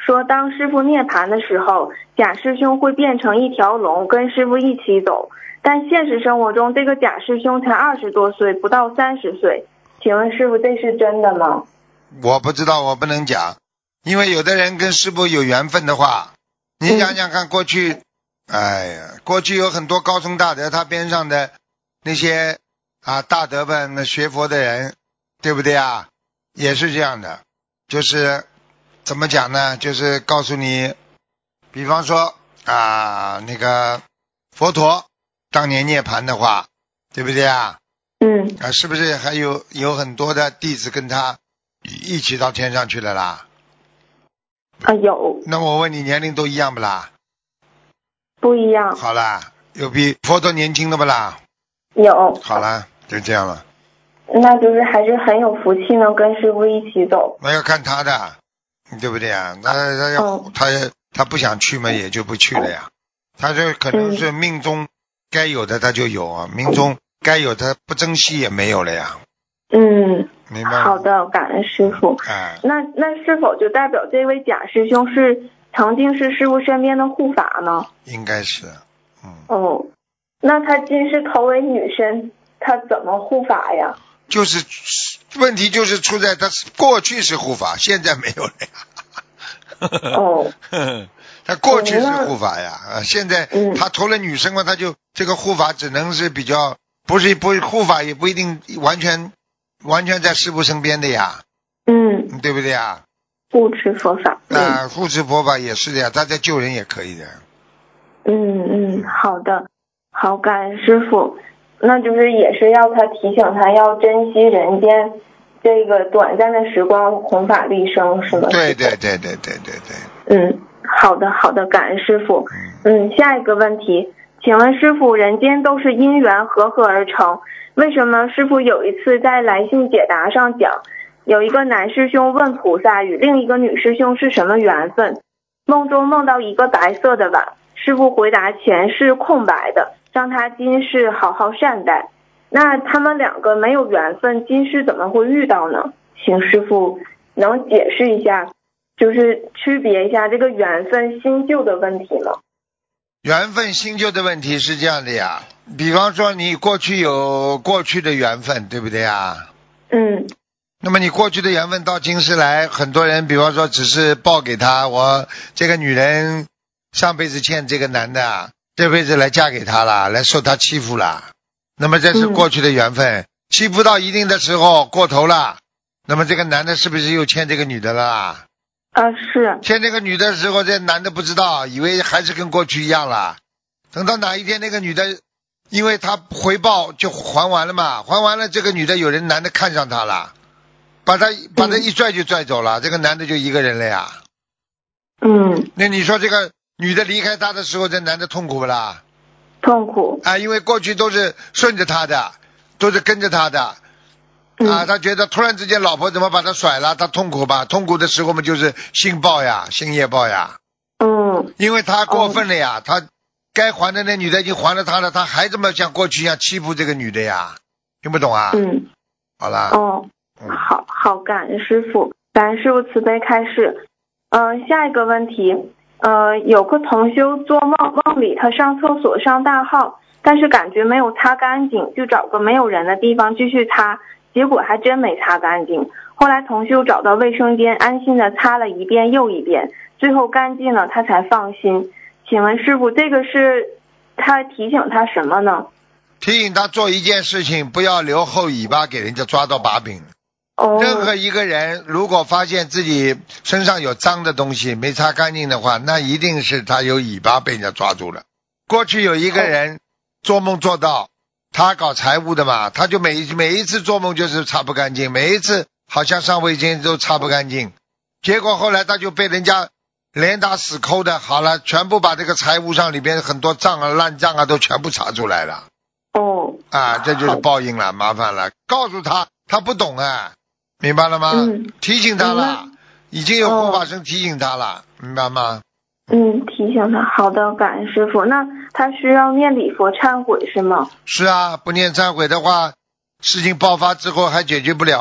说当师傅涅槃的时候，贾师兄会变成一条龙跟师傅一起走，但现实生活中这个贾师兄才二十多岁，不到三十岁，请问师傅这是真的吗？ 我不知道，我不能讲，因为有的人跟师傅有缘分的话，你想想看，过去，哎呀，过去有很多高僧大德，他边上的那些啊大德们学佛的人，对不对啊？也是这样的，就是怎么讲呢？就是告诉你，比方说啊，那个佛陀当年涅槃的话，对不对啊？ 嗯。 啊，是不是还有有很多的弟子跟他一起到天上去了啦？ 啊，有。 那我问你，年龄都一样不啦？ 不一样。 好啦，有比佛陀年轻的不啦？ 有。 好啦，就这样了。 那就是还是很有福气，能跟师傅一起走。 那要看他的，对不对啊？他他要、嗯、他他不想去嘛，也就不去了呀。他这可能是命中该有的他就有啊，嗯、命中该有的不珍惜也没有了呀。 嗯， 明白。 好的，感恩师傅。 哎， 那那是否就代表这位贾师兄是曾经是师傅身边的护法呢？ 应该是。嗯。 哦，那他今世投为女身，他怎么护法呀？ 就是问题就是出在他过去是护法，现在没有了呀。 哦。 他过去是护法呀，嗯、现在他投了女生嘛，他就这个护法只能是比较不是不护法也不一定完全完全在师父身边的呀。 嗯。 对不对呀？ 护持佛法。 啊，护持佛法也是的呀，他在救人也可以的。 嗯嗯，好的，好，感恩师父。那就是也是要他提醒他要珍惜人间这个短暂的时光，弘法利生，是吗？ 对对对对对对对。 嗯，好的好的，感恩师父。嗯，下一个问题，请问师父，人间都是因缘和合而成，为什么师父有一次在来信解答上讲，有一个男师兄问菩萨与另一个女师兄是什么缘分，梦中梦到一个白色的碗，师父回答前世空白的，让他今世好好善待。那他们两个没有缘分，今世怎么会遇到呢？请师父能解释一下，就是区别一下这个缘分新旧的问题吗？ 缘分新旧的问题是这样的呀，比方说你过去有过去的缘分，对不对呀？ 嗯。 那么你过去的缘分到今世来，很多人比方说只是报给他，我这个女人上辈子欠这个男的，这辈子来嫁给他了，来受他欺负了，那么这是过去的缘分、嗯、欺负到一定的时候过头了，那么这个男的是不是又欠这个女的了啦？ 啊，是欠这个女的时候，这男的不知道，以为还是跟过去一样了，等到哪一天那个女的因为他回报就还完了嘛，还完了这个女的有人男的看上她了，把他把他一拽就拽走了、嗯、这个男的就一个人了呀。 嗯， 那你说这个女的离开他的时候，这男的痛苦不啦？ 痛苦啊，因为过去都是顺着他的，都是跟着他的、嗯、啊，他觉得突然之间老婆怎么把他甩了，他痛苦吧，痛苦的时候嘛就是性报呀，性业报呀。 嗯， 因为他过分了呀、嗯、他该还的那女的已经还了他了，他还这么像过去一样欺负这个女的呀，听不懂啊？ 嗯， 好啦。 哦， 嗯、 好好，感恩师父，感恩师父慈悲开示。嗯、呃，下一个问题，呃，有个同修做梦，梦里他上厕所上大号，但是感觉没有擦干净，就找个没有人的地方继续擦，结果还真没擦干净。后来同修找到卫生间，安心的擦了一遍又一遍，最后干净了，他才放心。请问师父，这个是他提醒他什么呢？ 提醒他做一件事情，不要留后尾巴给人家抓到把柄。 哦。 任何一个人如果发现自己身上有脏的东西没擦干净的话，那一定是他有尾巴被人家抓住了。过去有一个人做梦做到他搞财务的嘛，他就每每一次做梦就是擦不干净，每一次好像上卫生都擦不干净，结果后来他就被人家连打死抠的，好了，全部把这个财务上里边很多账啊烂账啊都全部查出来了。 哦。 啊，这就是报应了，麻烦了，告诉他他不懂啊，明白了吗？ 嗯， 提醒他了、嗯、已经有护法神提醒他了、哦、明白吗？ 嗯，提醒他，好的，感恩师父。那他需要念礼佛忏悔是吗？ 是啊，不念忏悔的话，事情爆发之后还解决不了啊。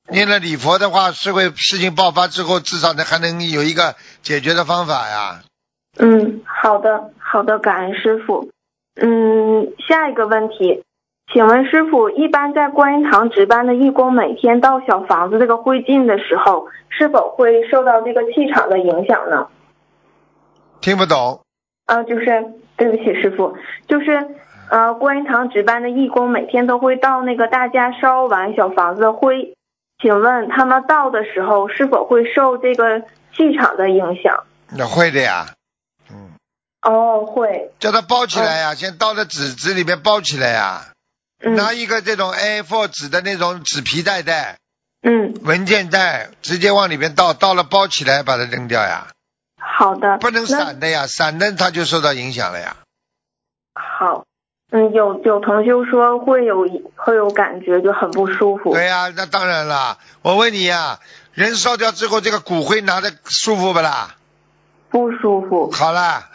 念了礼佛的话，是会事情爆发之后，至少呢还能有一个解决的方法呀。 嗯，好的，好的，感恩师傅。嗯，下一个问题，请问师傅，一般在观音堂值班的义工每天到小房子这个会进的时候，是否会受到这个气场的影响呢？ 听不懂。 啊，就是对不起师傅，就是呃，观音堂值班的义工每天都会到那个大家烧完小房子的灰，请问他们到的时候是否会受这个气场的影响？ 那会的呀。嗯。 哦，会。 叫他包起来呀，哦、先倒在纸纸里面包起来呀。 嗯。 拿一个这种 A 四 纸的那种纸皮袋袋。 嗯。 文件袋，直接往里面倒，倒了包起来，把它扔掉呀。 好的。 不能散的呀，散的它就受到影响了呀。 好。嗯，有有同修说会有会有感觉，就很不舒服。 对呀、啊，那当然了。我问你呀，人烧掉之后，这个骨灰拿着舒服不啦？ 不舒服。 好啦。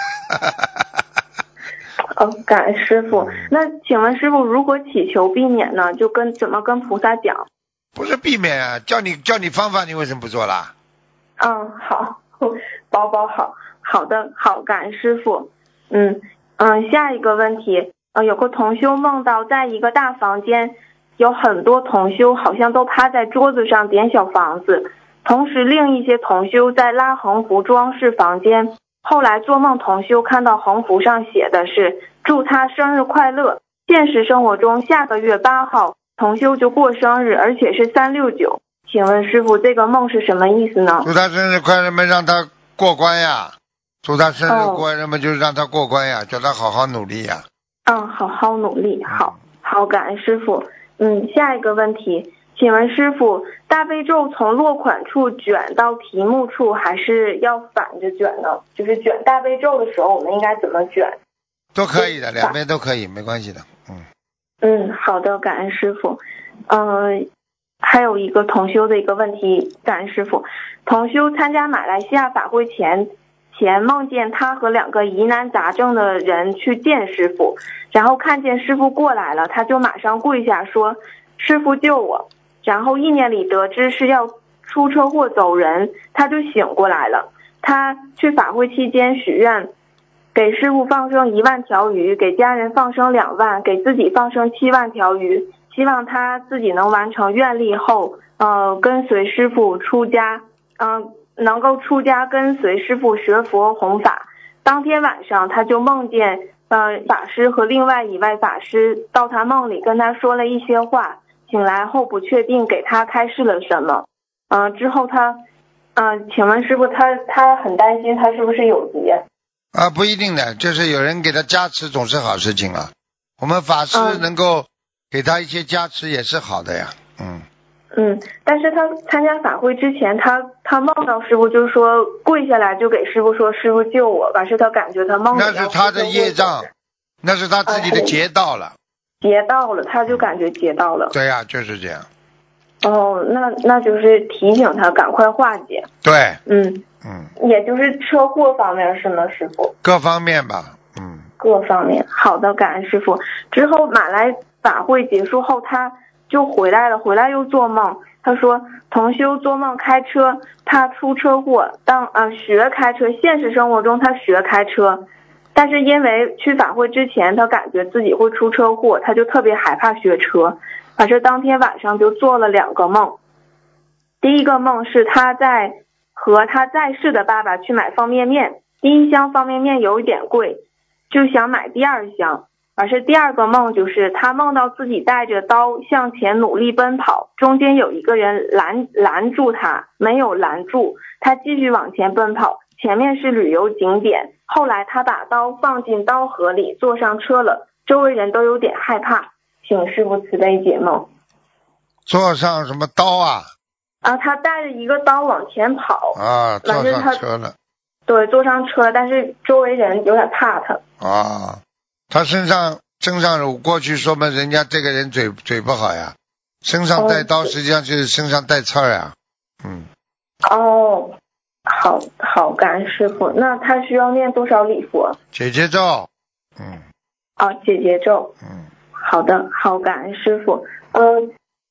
哦，感恩师傅。那请问师傅，如果祈求避免呢，就跟怎么跟菩萨讲？ 不是避免啊，叫你叫你方法，你为什么不做啦？ 嗯，好，宝宝好，好的，好，感恩师傅。嗯嗯，下一个问题，呃，有个同修梦到在一个大房间，有很多同修好像都趴在桌子上点小房子，同时另一些同修在拉横幅装饰房间。后来做梦同修看到横幅上写的是祝他生日快乐，现实生活中下个月八号同修就过生日，而且是三六九。请问师傅，这个梦是什么意思呢？ 祝他生日快乐嘛，让他过关呀。祝他生日过那么就是让他过关呀，叫他好好努力呀。 嗯，好好努力，好好感恩师傅。嗯，下一个问题，请问师傅，大悲咒从落款处卷到题目处，还是要反着卷呢？就是卷大悲咒的时候，我们应该怎么卷？ 都可以的，两边都可以，没关系的。嗯。 嗯，好的，感恩师傅。嗯、呃，还有一个同修的一个问题，感恩师傅。同修参加马来西亚法会前。前梦见他和两个疑难杂症的人去见师傅，然后看见师傅过来了，他就马上跪下说师傅救我，然后意念里得知是要出车祸走人，他就醒过来了。他去法会期间许愿，给师傅放生一万条鱼，给家人放生两万，给自己放生七万条鱼，希望他自己能完成愿力后呃，跟随师傅出家，嗯、呃能够出家跟随师父学佛弘法。当天晚上他就梦见呃法师和另外一位法师到他梦里跟他说了一些话，醒来后不确定给他开示了什么。嗯、呃，之后他嗯、呃，请问师父，他他很担心他是不是有劫？ 啊，不一定的，就是有人给他加持总是好事情啊。我们法师能够给他一些加持也是好的呀。嗯嗯，但是他参加法会之前，他他梦到师傅，就是说跪下来就给师傅说师傅救我，完事他感觉他梦里那是他的业障，那是他自己的劫到了， 劫到了，他就感觉劫到了。 对呀、啊，就是这样。 哦，那那就是提醒他赶快化解。 对， 嗯嗯， 也就是车祸方面是吗，师傅？ 各方面吧，嗯， 各方面。好的，感恩师傅。之后马来法会结束后，他就回来了，回来又做梦。他说同修做梦开车，他出车祸，当呃学开车，现实生活中他学开车，但是因为去法会之前他感觉自己会出车祸，他就特别害怕学车，反正当天晚上就做了两个梦。第一个梦是他在和他在世的爸爸去买方便面，第一箱方便面有一点贵，就想买第二箱。而是第二个梦就是他梦到自己带着刀向前努力奔跑，中间有一个人拦拦住他，没有拦住，他继续往前奔跑，前面是旅游景点。后来他把刀放进刀盒里，坐上车了，周围人都有点害怕，请师父慈悲解梦。 坐上什么刀啊？ 啊，他带着一个刀往前跑啊，坐上车了。 对，坐上车，但是周围人有点怕他。 啊。他身上身上有过去说明人家这个人嘴嘴不好呀，身上带刀实际上就是身上带刺儿呀。嗯。 哦，好好，感恩师傅。那他需要念多少礼佛？ 姐姐咒。嗯。 哦，姐姐咒。 嗯。 好的，好，感恩师傅。嗯、呃，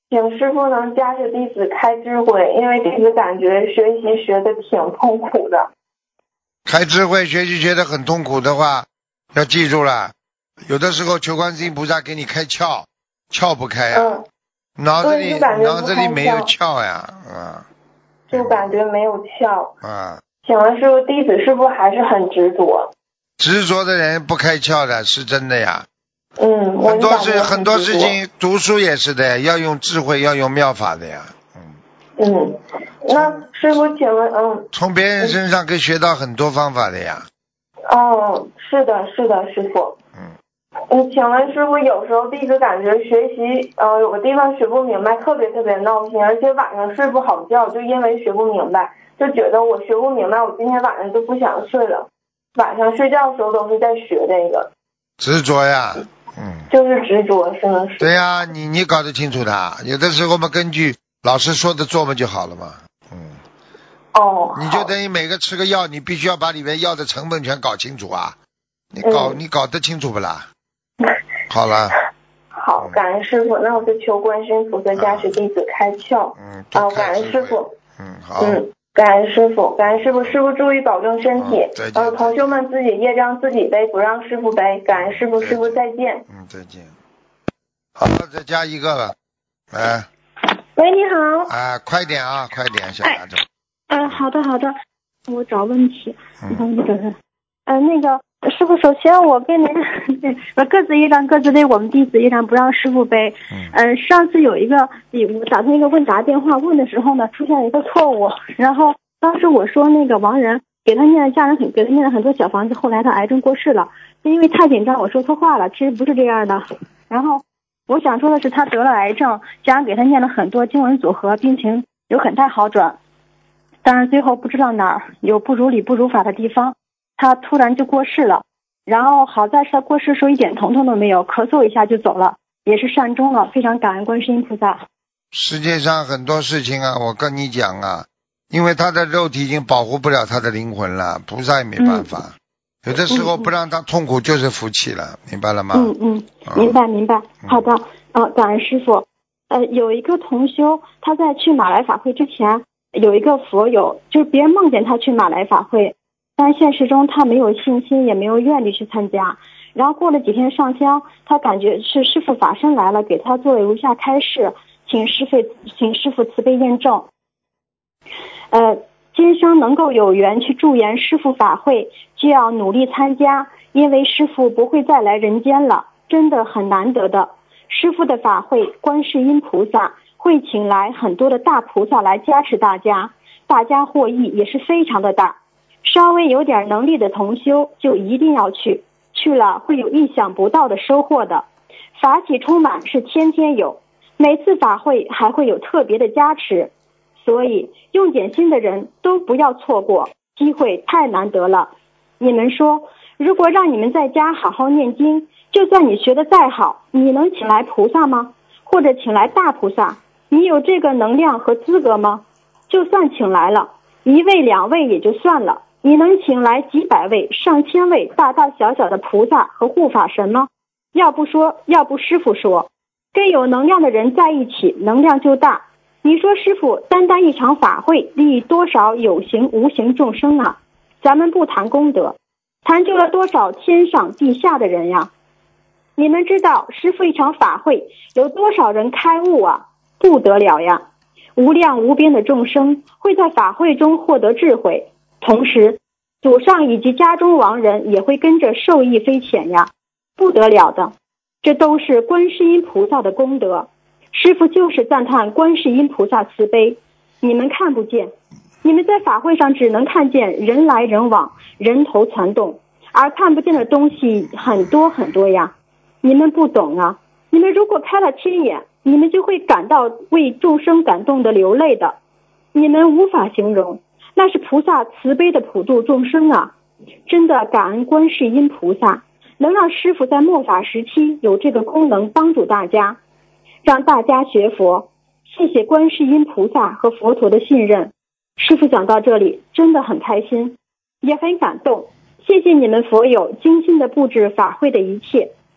请师傅能加持弟子开智慧，因为弟子感觉学习学的挺痛苦的。 开智慧学习学得很痛苦的话，要记住了，有的时候求观世音菩萨给你开窍，窍不开呀、啊嗯，脑子里脑子里没有窍呀，啊， 就感觉没有窍啊。 请问师傅，弟子是不是还是很执着？ 执着的人不开窍的，是真的呀。 嗯， 很多事很多事情，读书也是的，要用智慧，要用妙法的呀。 嗯嗯，那师傅，请问，嗯， 从别人身上可以学到很多方法的呀。 哦，是的，是的，师傅。 嗯。 嗯，请问师傅，有时候弟子感觉学习，呃，有个地方学不明白，特别特别闹心，而且晚上睡不好觉，就因为学不明白，就觉得我学不明白，我今天晚上就不想睡了。晚上睡觉的时候都是在学这个。 执着呀。嗯， 就是执着，是吗？ 对呀、啊，你你搞得清楚的，有的时候嘛，根据老师说的做嘛就好了嘛。嗯。 哦。 你就等于每个吃个药，你必须要把里面药的成分全搞清楚啊。你搞、嗯、你搞得清楚不啦？好了。 好，感恩师傅，那我就求观世音菩萨加持弟子开窍。 嗯。 啊，感恩师傅。 嗯，好。 嗯。感恩师傅，感恩师傅，师傅注意保重身体。 嗯，呃， 同学们自己业障自己背，不让师傅背。感恩师傅，师傅再见。 嗯，再见。好，再加一个了，来。 喂，你好。 哎，快点啊，快点，小丫头。 嗯、呃，好的好的，我找问题。 嗯。 你等等。呃，那个师傅，首先我跟您各自一张，各自背，我们弟子一张，不让师傅背。 嗯。 呃，上次有一个我打通一个问答电话问的时候呢，出现了一个错误，然后当时我说那个亡人给他念了家人很给他念了很多小房子，后来他癌症过世了，是因为太紧张我说错话了，其实不是这样的。然后我想说的是他得了癌症，家人给他念了很多经文组合，病情有很大好转，但是最后不知道哪儿有不如理不如法的地方，他突然就过世了。然后好在是他过世时候一点疼痛都没有，咳嗽一下就走了，也是善终了，非常感恩观世音菩萨。 世界上很多事情啊，我跟你讲啊，因为他的肉体已经保护不了他的灵魂了，菩萨也没办法。嗯、有的时候不让他痛苦就是福气了，嗯、明白了吗？ 嗯嗯，明白明白。好的，呃，感恩师父。呃，有一个同修，他在去马来法会之前，有一个佛友，就是别人梦见他去马来法会，但现实中他没有信心，也没有愿力去参加。然后过了几天上香，他感觉是师父法身来了，给他做了如下开示，请师父请师父慈悲验证。呃，今生能够有缘去助缘师父法会，就要努力参加，因为师父不会再来人间了，真的很难得的。师父的法会，观世音菩萨会请来很多的大菩萨来加持大家，大家获益也是非常的大。稍微有点能力的同修就一定要去，去了会有意想不到的收获的。法喜充满是天天有，每次法会还会有特别的加持，所以用点心的人都不要错过，机会太难得了。你们说，如果让你们在家好好念经，就算你学得再好，你能请来菩萨吗？或者请来大菩萨？你有这个能量和资格吗？就算请来了，一位两位也就算了，你能请来几百位上千位大大小小的菩萨和护法神吗？要不说要不师父说，跟有能量的人在一起，能量就大。你说师父单单一场法会利益多少有形无形众生啊？咱们不谈功德，谈就了多少天上地下的人呀？你们知道师父一场法会有多少人开悟啊？不得了呀！无量无边的众生会在法会中获得智慧，同时祖上以及家中亡人也会跟着受益匪浅呀，不得了的。这都是观世音菩萨的功德。师父就是赞叹观世音菩萨慈悲，你们看不见，你们在法会上只能看见人来人往，人头攒动，而看不见的东西很多很多呀。你们不懂啊，你们如果开了天眼，你们就会感到为众生感动的流泪的，你们无法形容，那是菩萨慈悲的普度众生啊！真的感恩观世音菩萨，能让师父在末法时期有这个功能帮助大家，让大家学佛。谢谢观世音菩萨和佛陀的信任。师父讲到这里真的很开心，也很感动。谢谢你们佛友精心的布置法会的一切。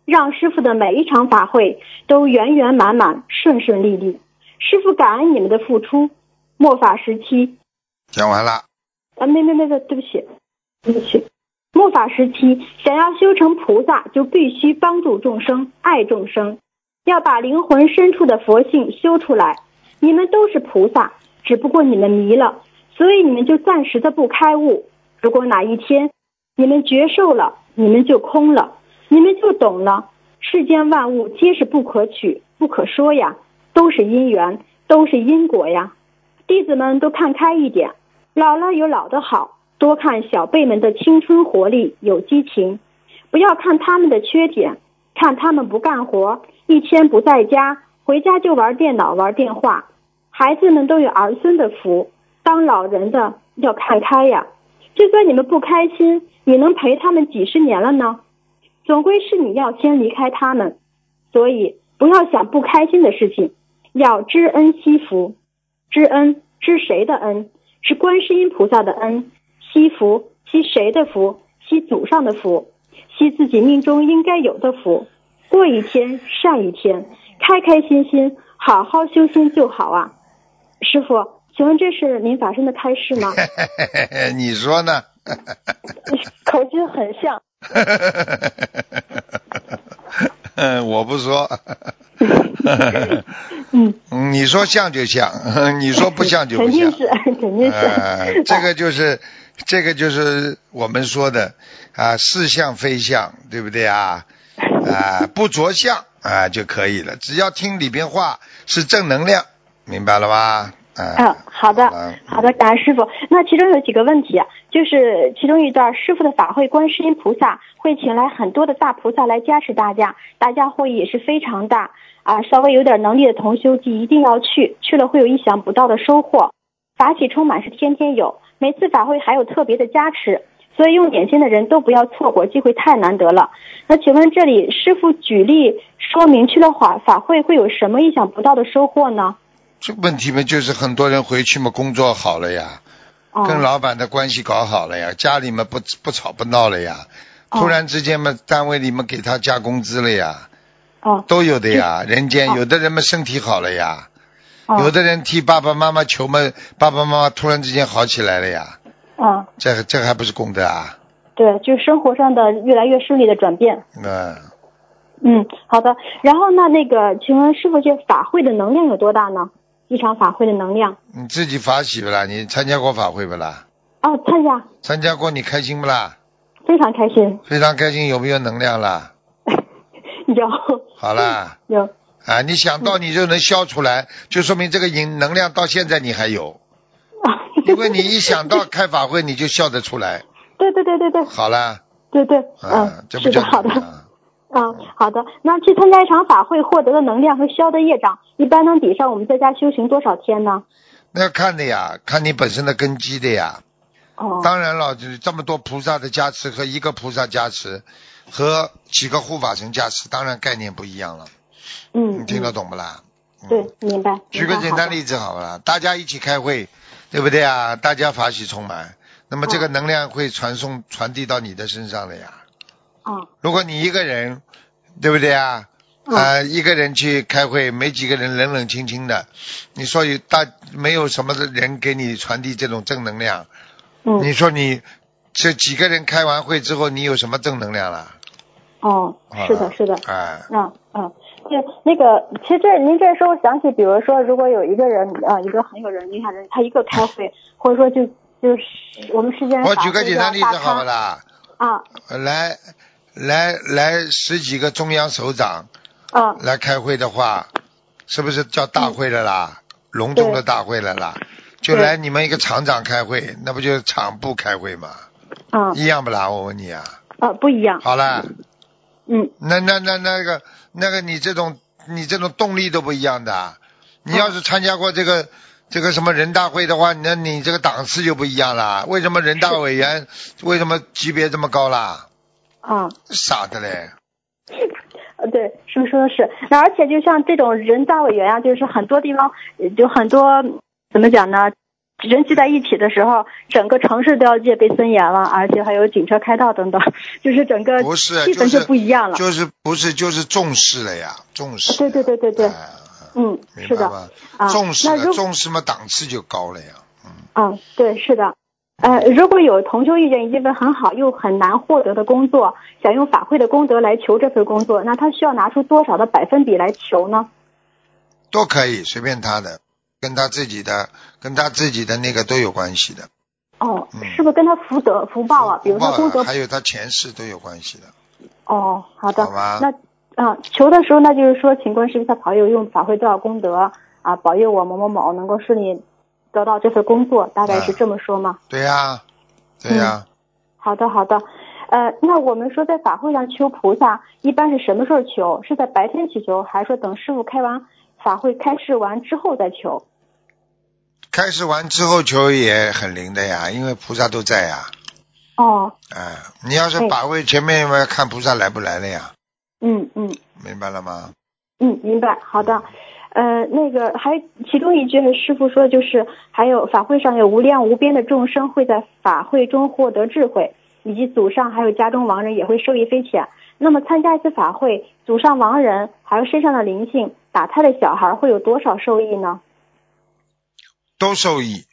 让师父的每一场法会都圆圆满满、顺顺利利。师父感恩你们的付出。末法时期， 讲完了。 啊，没没没没，对不起，对不起。末法时期，想要修成菩萨，就必须帮助众生、爱众生，要把灵魂深处的佛性修出来。你们都是菩萨，只不过你们迷了，所以你们就暂时的不开悟。如果哪一天你们觉受了，你们就空了，你们就懂了。世间万物皆是不可取、不可说呀，都是因缘，都是因果呀。弟子们都看开一点，老了有老的好，多看小辈们的青春活力，有激情，不要看他们的缺点，看他们不干活，一天不在家，回家就玩电脑玩电话。孩子们都有儿孙的福，当老人的要看开呀。就算你们不开心，你能陪他们几十年了呢？总归是你要先离开他们，所以不要想不开心的事情，要知恩惜福。知恩知谁的恩？是观世音菩萨的恩。惜福惜谁的福？惜祖上的福，惜自己命中应该有的福。过一天善一天，开开心心好好修心就好啊。师父，请问这是您法身的开示吗？ 你说呢？ 口音很像。 嗯，我不说。 嗯， 你说像就像，你说不像就不像。 肯定是，肯定是。 呃、这个就是，这个就是我们说的啊，是相非相，对不对啊？啊，不着相啊就可以了，只要听里边话是正能量，明白了吧？嗯， 嗯，好的，好的，感恩师傅。那其中有几个问题，就是其中一段，师傅的法会，观世音菩萨会请来很多的大菩萨来加持大家，大家会也是非常大啊，稍微有点能力的同修记一定要去，去了会有意想不到的收获。法喜充满是天天有，每次法会还有特别的加持，所以用点心的人都不要错过，机会太难得了。那请问这里师傅举例说明去了法法会会有什么意想不到的收获呢？ 这问题嘛，就是很多人回去嘛，工作好了呀，哦、跟老板的关系搞好了呀，家里嘛不不吵不闹了呀，哦、突然之间嘛，单位里面给他加工资了呀，哦，都有的呀。人间、哦、有的人嘛身体好了呀，哦、有的人替爸爸妈妈求嘛，爸爸妈妈突然之间好起来了呀，哦，这这还不是功德啊？ 对，就是生活上的越来越顺利的转变。 嗯。 嗯，好的。然后呢，那个，请问师傅，这法会的能量有多大呢？一场法会的能量？ 你自己法喜不啦？你参加过法会不啦？ 哦，参加。 参加过，你开心不啦？ 非常开心。 非常开心，有没有能量啦？ 有。 好啦。 有。 啊，你想到你就能消出来，就说明这个能能量到现在你还有。因为你一想到开法会，你就笑得出来。 对对对对对。 好啦。 对对。 嗯，这不叫好的。嗯，好的。那去参加一场法会获得的能量和消的业障，一般能抵上我们在家修行多少天呢？ 那要看的呀，看你本身的根基的呀。 哦。 当然了，就是这么多菩萨的加持和一个菩萨加持，和几个护法神加持，当然概念不一样了。 嗯。 你听得懂不啦？ 嗯、对，明白。 举个简单例子好了，大家一起开会，对不对啊？大家法喜充满，那么这个能量会传送传递到你的身上的呀。 哦。 如果你一个人，对不对啊？啊、呃，一个人去开会，没几个人冷冷清清的，你说有大没有什么的人给你传递这种正能量？ 嗯。 你说你这几个人开完会之后，你有什么正能量了？ 哦，是的，是的。 哎。 嗯嗯，对，那个，其实这您这时候想起，比如说，如果有一个人啊、呃，一个很有人影响人，他一个开会，或者说就就是我们世间我举个简单例子好不啦？ 啊。 来。来来十几个中央首长， 啊， 来开会的话，是不是叫大会了啦？嗯、隆重的大会了啦？就来你们一个厂长开会，那不就是厂部开会吗？ 啊， 一样不啦？我问你啊。 啊，不一样。 好了。 嗯。 那那那那个那个你这种你这种动力都不一样的。你要是参加过这个、啊、这个什么人大会的话，那你这个档次就不一样了。为什么人大委员为什么级别这么高啦？ 啊， 傻的嘞！ 呃，对，师傅说的是。那而且就像这种人大委员啊，就是很多地方就很多怎么讲呢？ 人聚在一起的时候，整个城市都要戒备森严了，而且还有警车开道等等，就是整个不是气氛就不一样了。 就是不是就是重视了呀，重视。 对对对对对， 哎、 嗯，是的啊， 重视了， 那如重视嘛，档次就高了呀。嗯， 嗯，对，是的。呃，如果有同修遇见一份很好又很难获得的工作，想用法会的功德来求这份工作，那他需要拿出多少的百分比来求呢？ 都可以，随便他的，跟他自己的，跟他自己的那个都有关系的。 哦， 嗯、 是不是跟他福德福报啊？比如说功德， 还有他前世都有关系的。 哦，好的。 好吧。 那啊、呃，求的时候，那就是说，请观世音菩萨保佑用法会多少功德啊，保佑我某某某能够顺利得到这份工作，大概是这么说吗？ 啊、对呀、啊，对呀、啊嗯。好的，好的。呃，那我们说在法会上求菩萨，一般是什么时候求？是在白天祈求，还是说等师父开完法会开示完之后再求？ 开示完之后求也很灵的呀，因为菩萨都在呀。 哦。 哎，你要是法会前面要看菩萨来不来了呀。 嗯嗯。 明白了吗？ 嗯，明白。好的。呃，那个还其中一句师父说的就是，还有法会上有无量无边的众生会在法会中获得智慧，以及祖上还有家中亡人也会受益匪浅。那么参加一次法会，祖上亡人还有身上的灵性打胎的小孩会有多少受益呢？ 都受益，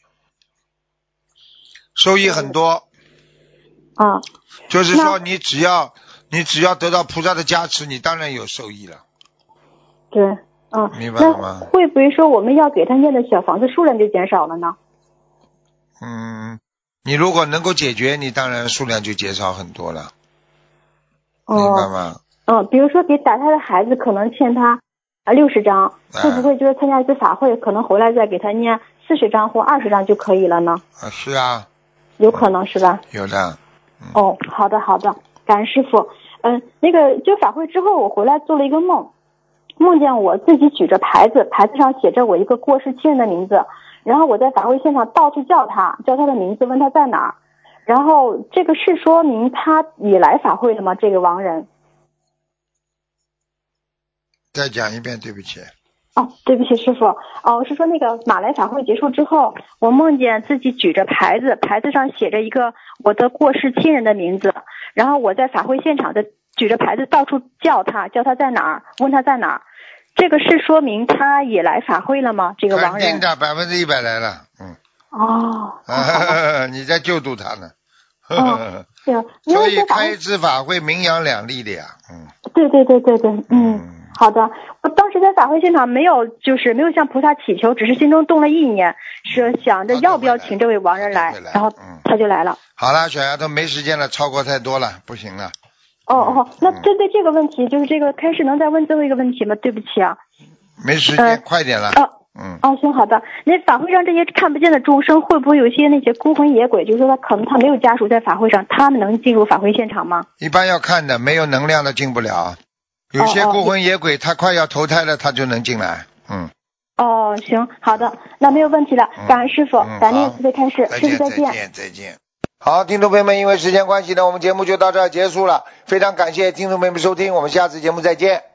受益很多。 啊， 就是说你只要你只要得到菩萨的加持，你当然有受益了。 对。嗯， 明白了吗？ 那会不会说我们要给他念的小房子数量就减少了呢？ 嗯，你如果能够解决，你当然数量就减少很多了。 哦、 明白吗？ 嗯，比如说给打胎的孩子可能欠他啊六十张，会不会就是参加一次法会，可能回来再给他念四十张或二十张就可以了呢？ 啊，是啊。 有可能是吧？ 有的。 嗯、哦，好的好的，感恩师父。嗯，那个就法会之后，我回来做了一个梦。梦见我自己举着牌子，牌子上写着我一个过世亲人的名字，然后我在法会现场到处叫他，叫他的名字，问他在哪儿，然后这个是说明他也来法会了吗？这个亡人。 再讲一遍，对不起。 哦，对不起师父，哦，是说那个马来法会结束之后，我梦见自己举着牌子，牌子上写着一个我的过世亲人的名字，然后我在法会现场的举着牌子到处叫他，叫他在哪儿，问他在哪儿。这个是说明他也来法会了吗？这个亡人。 肯定的，百分之一百来了，嗯。 哦。 啊、你在救度他呢。 哦，行。 所以开一次法会名扬两利的呀，嗯。 对对对对对，嗯。嗯好的，我当时在法会现场没有，就是没有向菩萨祈求，只是心中动了意念，是想着要不要请这位亡人来，然后他就来了。 好了，小丫头没时间了，超过太多了，不行了。 哦哦，那针对这个问题，就是这个开始能再问最后一个问题吗？对不起啊。 没时间，呃、快点了。 哦，嗯。哦，行，好的。那法会上这些看不见的众生，会不会有一些那些孤魂野鬼？就是说他可能他没有家属在法会上，他们能进入法会现场吗？ 一般要看的，没有能量的进不了。有些孤魂野鬼，他快要投胎了，他就能进来。嗯。 哦，行，好的，那没有问题了。感恩师傅，感恩慈悲开示，师傅再见。 再见，再见。好，听众朋友们，因为时间关系呢，我们节目就到这儿结束了。非常感谢听众朋友们收听，我们下次节目再见。